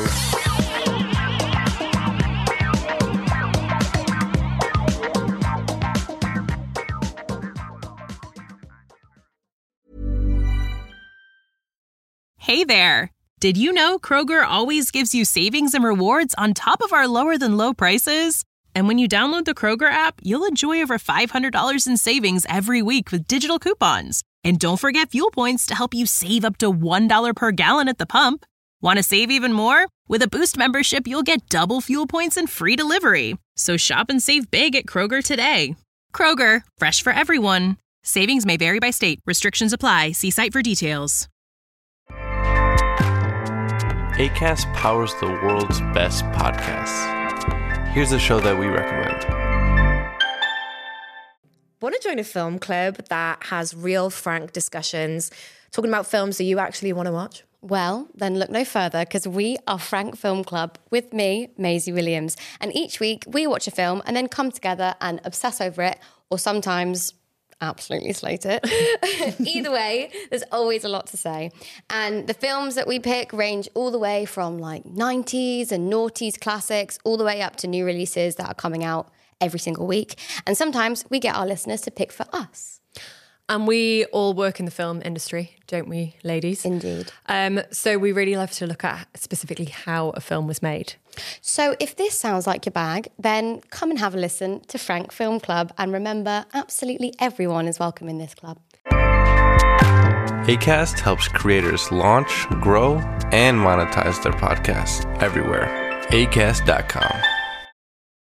Hey there! Did you know Kroger always gives you savings and rewards on top of our lower-than-low prices? And when you download the Kroger app, you'll enjoy over five hundred dollars in savings every week with digital coupons. And don't forget fuel points to help you save up to one dollar per gallon at the pump. Want to save even more? With a Boost membership, you'll get double fuel points and free delivery. So shop and save big at Kroger today. Kroger, fresh for everyone. Savings may vary by state. Restrictions apply. See site for details. Acast powers the world's best podcasts. Here's a show that we recommend. Want to join a film club that has real, frank discussions, talking about films that you actually want to watch? Well, then look no further, because we are Frank Film Club with me, Maisie Williams. And each week we watch a film and then come together and obsess over it, or sometimes absolutely slate it. Either way, there's always a lot to say. And the films that we pick range all the way from like nineties and noughties classics, all the way up to new releases that are coming out every single week. And sometimes we get our listeners to pick for us. And we all work in the film industry, don't we, ladies? Indeed. Um, so we really love to look at specifically how a film was made. So if this sounds like your bag, then come and have a listen to Frank Film Club. And remember, absolutely everyone is welcome in this club. Acast helps creators launch, grow, and monetize their podcasts everywhere. acast dot com.